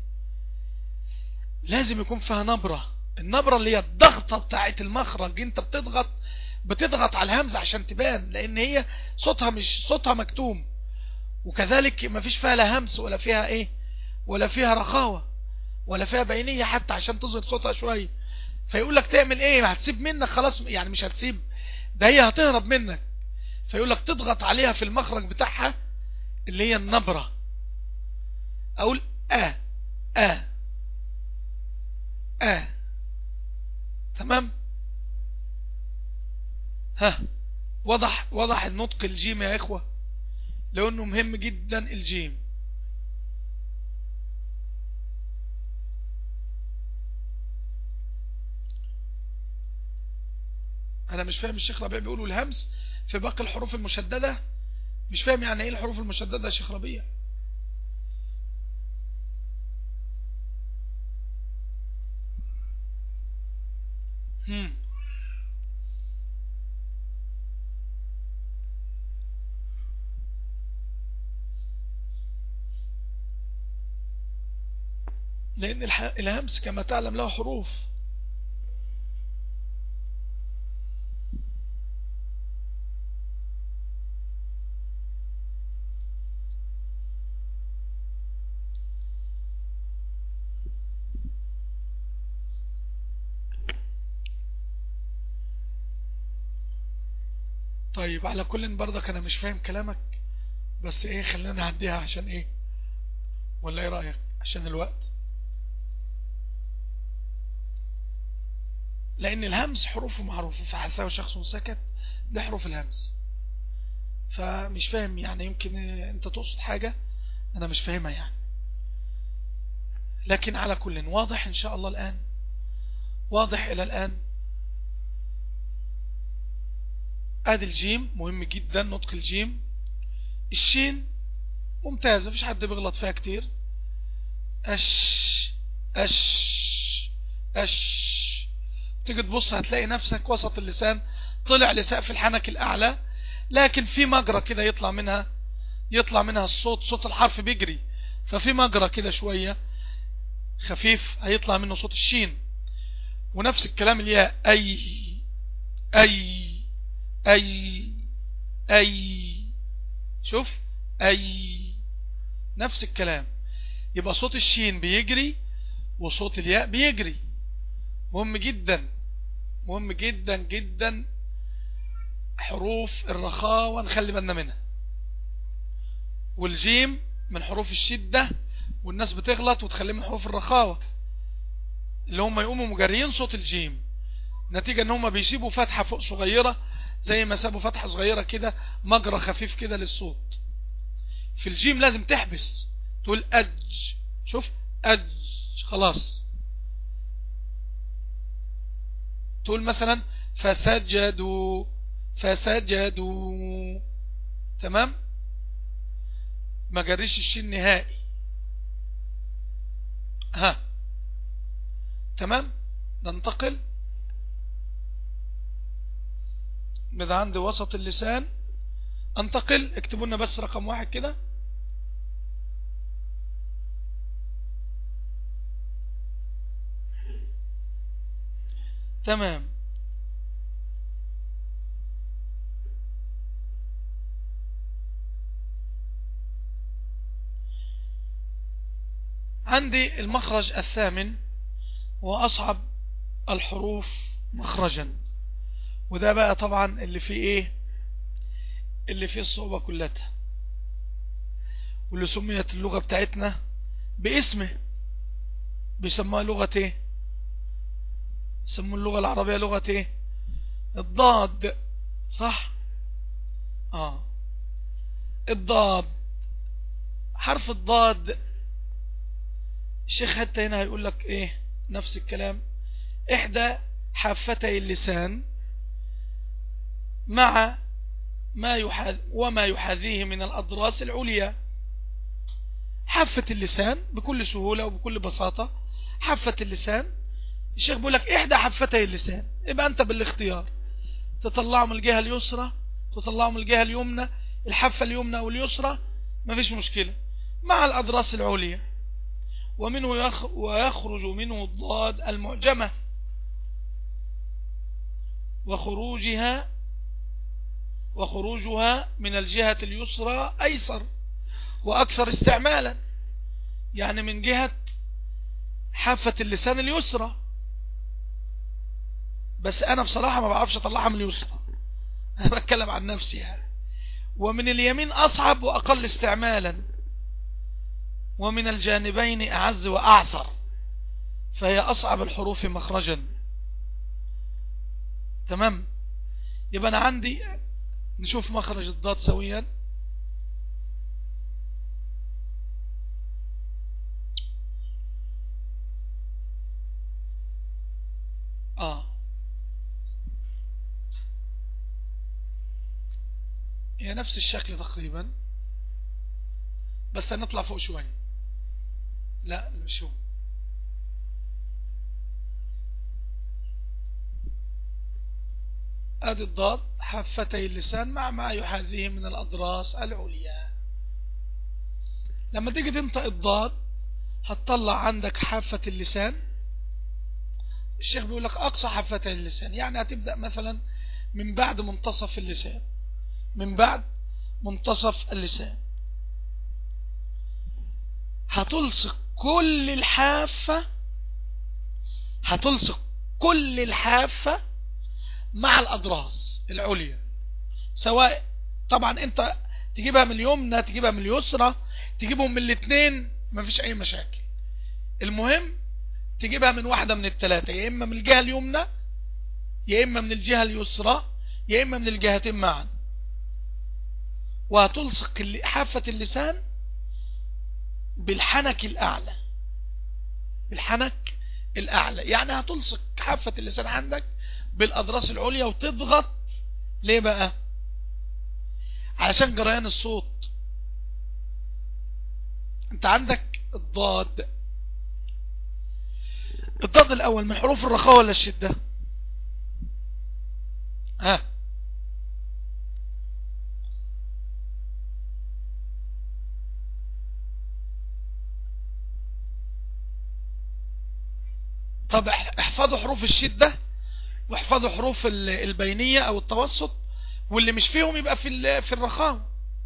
لازم يكون فيها نبرة. النبرة اللي هي الضغطة بتاعت المخرج، انت بتضغط على الهمزة عشان تبان، لان هي صوتها مش صوتها مكتوم، وكذلك ما فيش فيها لا همس ولا فيها ايه، ولا فيها رخاوة ولا فيها بينية حتى عشان تظهر صوتها شوية. فيقول لك تعمل ايه؟ هتسيب منك خلاص، يعني مش هتسيب، ده هي هتهرب منك. فيقول لك تضغط عليها في المخرج بتاعها اللي هي النبرة. اقول تمام. ها، وضح النطق الجيم يا اخوة، لانه مهم جدا الجيم. انا مش فاهم الشيخ ربيع بيقولوا الهمس في باقي الحروف المشددة، مش فاهم يعني ايه الحروف المشددة يا شيخ ربيع. لان الهمس كما تعلم له حروف. طيب على كل برضك انا مش فاهم كلامك، بس ايه خلينا نعديها عشان ايه ولا ايه رأيك عشان الوقت؟ لأن الهمس حروفه معروفة، فحثه شخص سكت ده حروف الهمس. فمش فاهم يعني، يمكن انت تقصد حاجة انا مش فاهمها يعني، لكن على كل واضح ان شاء الله الآن، واضح الى الآن. ادي الجيم مهم جدا، نطق الجيم. الشين ممتازة، مفيش حد بيغلط فيها كتير. اش اش اش، تيجي تبص هتلاقي نفسك وسط اللسان طلع لسقف الحنك الأعلى، لكن في مجرى كده يطلع منها الصوت، صوت الحرف بيجري، ففي مجرى كده شوية خفيف هيطلع منه صوت الشين. ونفس الكلام الياء، أي أي أي أي، شوف أي، نفس الكلام. يبقى صوت الشين بيجري وصوت الياء بيجري. مهم جدا، مهم جدا جدا حروف الرخاوة نخلي بالنا منها. والجيم من حروف الشدة، والناس بتغلط وتخليه من حروف الرخاوة، اللي هم يقوموا مجريين صوت الجيم نتيجة ان هم بيسيبوا فتحة فوق صغيرة، زي ما سابوا فتحة صغيرة كده، مجرى خفيف كده للصوت. في الجيم لازم تحبس، تقول أج، شوف أج، خلاص. تقول مثلا فسجدوا، فسجدوا، تمام، ما جريش الشين نهائي. ها، تمام. ننتقل من عند وسط اللسان، انتقل، اكتبوا لنا بس رقم 1 كده. تمام. عندي المخرج الثامن وأصعب الحروف مخرجا، وده بقى طبعا اللي فيه ايه، اللي فيه الصعوبة كلها، واللي سميت اللغة بتاعتنا باسمه، بيسموها لغة ايه، يسموا اللغة العربية لغة ايه، الضاد، صح. الضاد، حرف الضاد. الشيخ حتى هنا هيقول لك ايه، نفس الكلام، احدى حافتي اللسان مع وما يحاذيه من الأضراس العليا. حافة اللسان بكل سهولة وبكل بساطة، حافة اللسان، الشيخ بيقول لك احدى حفتي اللسان، يبقى انت بالاختيار تطلعه من الجهة اليسرى، تطلعه من الجهة اليمنى، الحافة اليمنى او اليسرى مفيش مشكلة، مع الأضراس العليا. ومنه ويخرج منه الضاد المعجمة، وخروجها من الجهة اليسرى أيسر وأكثر استعمالا، يعني من جهة حافة اللسان اليسرى، بس أنا بصراحة ما بعرفش أطلعها من اليسرى، أنا بتكلم عن نفسي يعني. ومن اليمين أصعب وأقل استعمالا، ومن الجانبين أعز وأعسر، فهي أصعب الحروف مخرجا. تمام. يبقى أنا عندي، نشوف مخرج الضاد سويا. هي نفس الشكل تقريبا، بس هنطلع فوق شوية. لا مش هو. ادي الضاد، حافتي اللسان مع ما يحاذيه من الأضراس العليا. لما تيجي تنطق الضاد هتطلع عندك حافة اللسان، الشيخ بيقول لك أقصى حافتي اللسان، يعني هتبدأ مثلا من بعد منتصف اللسان، من بعد منتصف اللسان هتلصق كل الحافة، هتلصق كل الحافة مع الأضراس العليا، سواء طبعا انت تجيبها من اليمنى، تجيبها من اليسرى، تجيبهم من الاثنين، مفيش اي مشاكل. المهم تجيبها من واحدة من الثلاثة، يا اما من الجهة اليمنى يا اما من الجهة اليسرى يا اما من الجهتين معا، وهتلصق حافة اللسان بالحنك الاعلى، بالحنك الاعلى، يعني هتلصق حافة اللسان عندك بالاضراس العليا وتضغط. ليه بقى؟ علشان جريان الصوت. انت عندك الضاد الاول من حروف الرخاء ولا الشدة؟ طب احفظوا حروف الشدة واحفظوا حروف البينية او التوسط، واللي مش فيهم يبقى في الرخاء.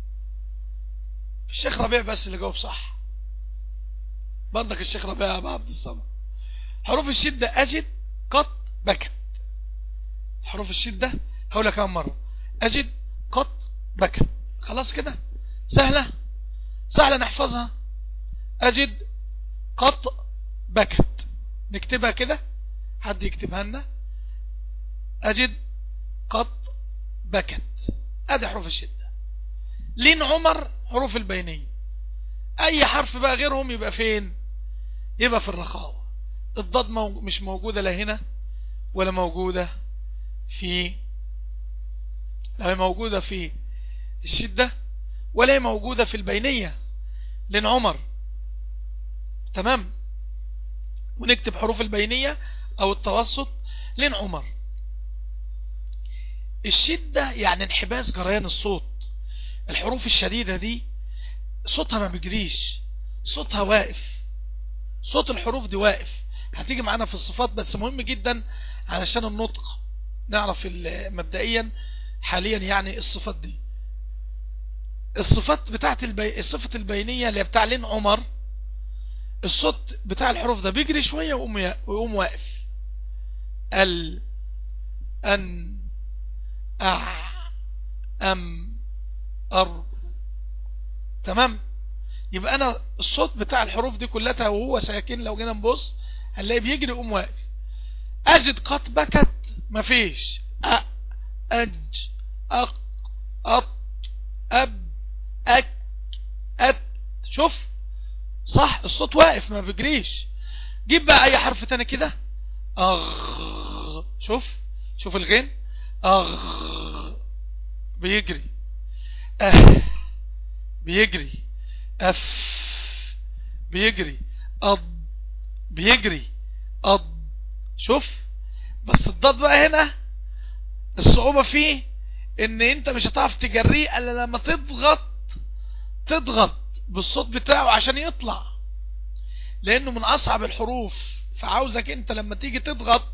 الشيخ ربيع بس اللي جاوب صح، برضك الشيخ ربيع ابو عبد الصمد. حروف الشدة أجد، قط، بكت. حروف الشدة هقولها كم مرة: أجد، قط، بكت. خلاص كده سهلة نحفظها. أجد، قط، بكت. نكتبها كده، حد يكتبها لنا. أجد، قط، بكت، ادي حروف الشدة. لين عمر حروف البينية. اي حرف بقى غيرهم يبقى فين؟ يبقى في الرخاوة. الضاد مش موجودة لا هنا ولا موجودة في، لا هي موجودة في الشدة ولا هي موجودة في البينية. لين عمر. تمام. ونكتب حروف البينية او التوسط لين عمر. الشدة يعني انحباس جريان الصوت. الحروف الشديدة دي صوتها ما بيجريش، صوتها واقف. صوت الحروف دي واقف. هتيجي معانا في الصفات، بس مهم جدا علشان النطق نعرف مبدئيا حاليا يعني الصفات دي. الصفات بتاعت الصفة البينية اللي بتاع لين عمر، الصوت بتاع الحروف ده بيجري شوية ويقوم واقف. ال، ان، أع، أم، أر. تمام. يبقى أنا الصوت بتاع الحروف دي كلها وهو ساكن لو جينا نبص هنلاقي بيجري يقوم واقف. أجد، قط، بكت مفيش. أ، أج، أق، أط، أب، أك، أت. شوف صح، الصوت واقف ما بيجريش. جيب بقى أي حرف تاني كده. أغ. شوف الغين. أغ بيجري. أه بيجري. أف بيجري. أض بيجري. أض. شوف. بس الضاد بقى هنا الصعوبة فيه ان انت مش هتعرف تجريه الا لما تضغط بالصوت بتاعه عشان يطلع، لانه من اصعب الحروف. فعاوزك انت لما تيجي تضغط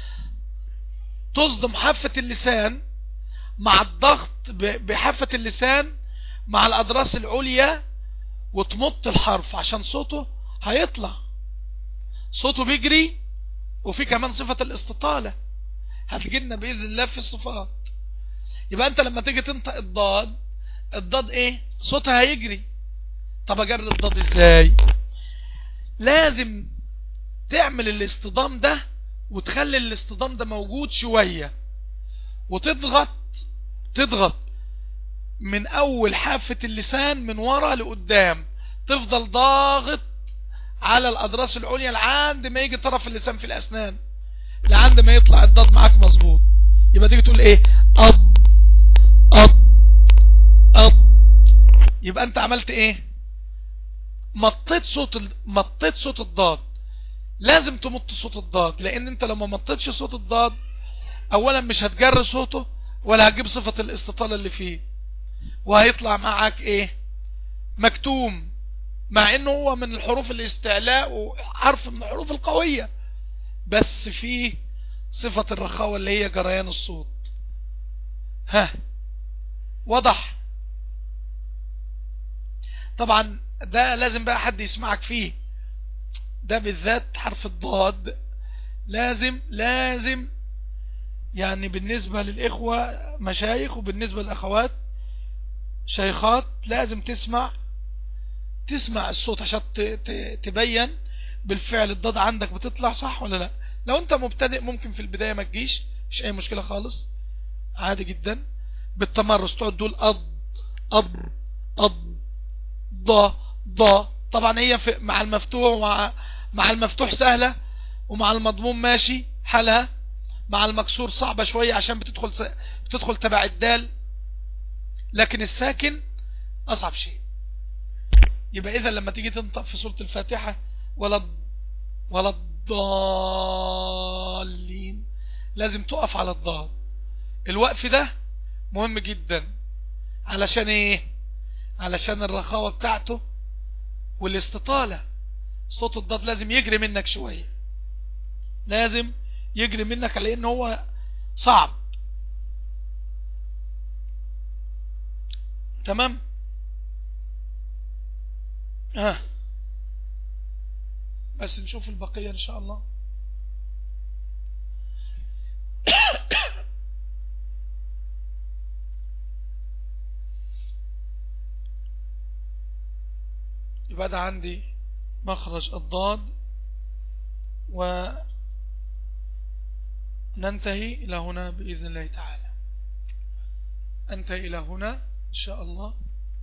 تصدم حافة اللسان مع الضغط بحافة اللسان مع الأضراس العليا وتمط الحرف عشان صوته هيطلع. صوته بيجري. وفي كمان صفة الاستطالة هتجينا بإذن الله في الصفات. يبقى أنت لما تيجي تنطق الضاد إيه؟ صوتها هيجري. طب أجري الضاد إزاي؟ لازم تعمل الاصطدام ده وتخلي الاصطدام ده موجود شوية، وتضغط من اول حافة اللسان من ورا لقدام. تفضل ضاغط على الاضراس العليا لعند ما يجي طرف اللسان في الاسنان، لعند ما يطلع الضاد معاك مظبوط. يبقى تيجي تقول ايه؟ أض، أض، أض. يبقى انت عملت ايه؟ مطيت صوت الضاد. لازم تمط صوت الضاد، لان انت لو ما مطيتش صوت الضاد اولا مش هتجر صوته ولا هتجيب صفة الاستطالة اللي فيه، وهيطلع معاك ايه؟ مكتوم، مع انه هو من الحروف الاستعلاء وحرف من الحروف القوية، بس فيه صفة الرخاوة اللي هي جريان الصوت. واضح؟ طبعا ده لازم بقى حد يسمعك فيه، ده بالذات حرف الضاد لازم يعني بالنسبة للإخوة مشايخ وبالنسبة للأخوات شيخات لازم تسمع تسمع الصوت عشان تبين بالفعل الضاد عندك بتطلع صح ولا لا. لو انت مبتدئ ممكن في البداية ما تجيش، مش اي مشكلة خالص، عادي جدا. بالتمرس تقعد تقول أض ض. طبعا هي مع المفتوح مع المفتوح سهلة، ومع المضموم ماشي حالها، مع المكسور صعبة شوية عشان بتدخل تبع الدال، لكن الساكن أصعب شيء. يبقى إذا لما تيجي تنطق في سورة الفاتحة ولا الضالين، لازم تقف على الضاد. الوقف ده مهم جدا. علشان ايه؟ علشان الرخاوة بتاعته والاستطالة. صوت الضاد لازم يجري منك شوية، لازم يجري منك، لأنه هو صعب. تمام. بس نشوف البقية إن شاء الله. يبقى ده عندي مخرج الضاد، وننتهي إلى هنا بإذن الله تعالى. أنتهي إلى هنا إن شاء الله،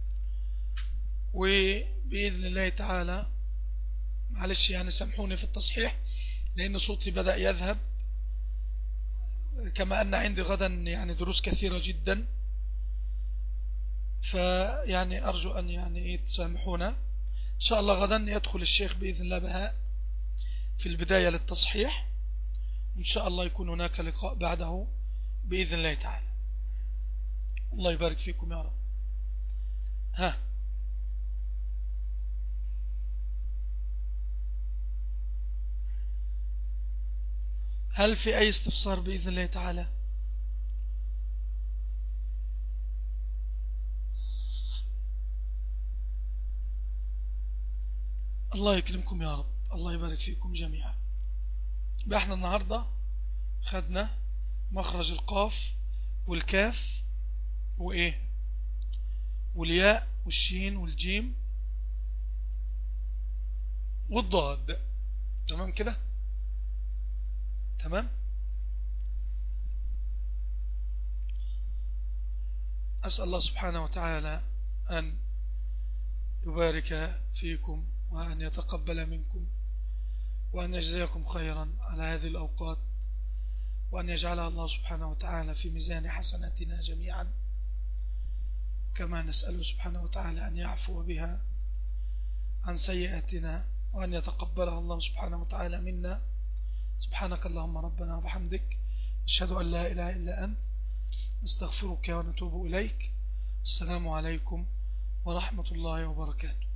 وبإذن الله تعالى معلش يعني سامحوني في التصحيح لأن صوتي بدأ يذهب، كما أن عندي غدا يعني دروس كثيرة جدا، فيعني أرجو أن يعني تسامحونا. إن شاء الله غدا يدخل الشيخ بإذن الله بهاء في البداية للتصحيح، وإن شاء الله يكون هناك لقاء بعده بإذن الله تعالى. الله يبارك فيكم يا رب. هل في أي استفسار بإذن الله تعالى؟ الله يكرمكم يا رب، الله يبارك فيكم جميعا. بقى احنا النهاردة خدنا مخرج القاف والكاف وايه والياء والشين والجيم والضاد. تمام كده؟ تمام. أسأل الله سبحانه وتعالى أن يبارك فيكم وأن يتقبل منكم وأن يجزيكم خيرا على هذه الأوقات، وأن يجعلها الله سبحانه وتعالى في ميزان حسناتنا جميعا، كما نسأله سبحانه وتعالى أن يعفو بها عن سيئاتنا وأن يتقبلها الله سبحانه وتعالى منا. سبحانك اللهم ربنا وبحمدك، نشهد أن لا إله إلا أنت، نستغفرك ونتوب إليك. السلام عليكم ورحمة الله وبركاته.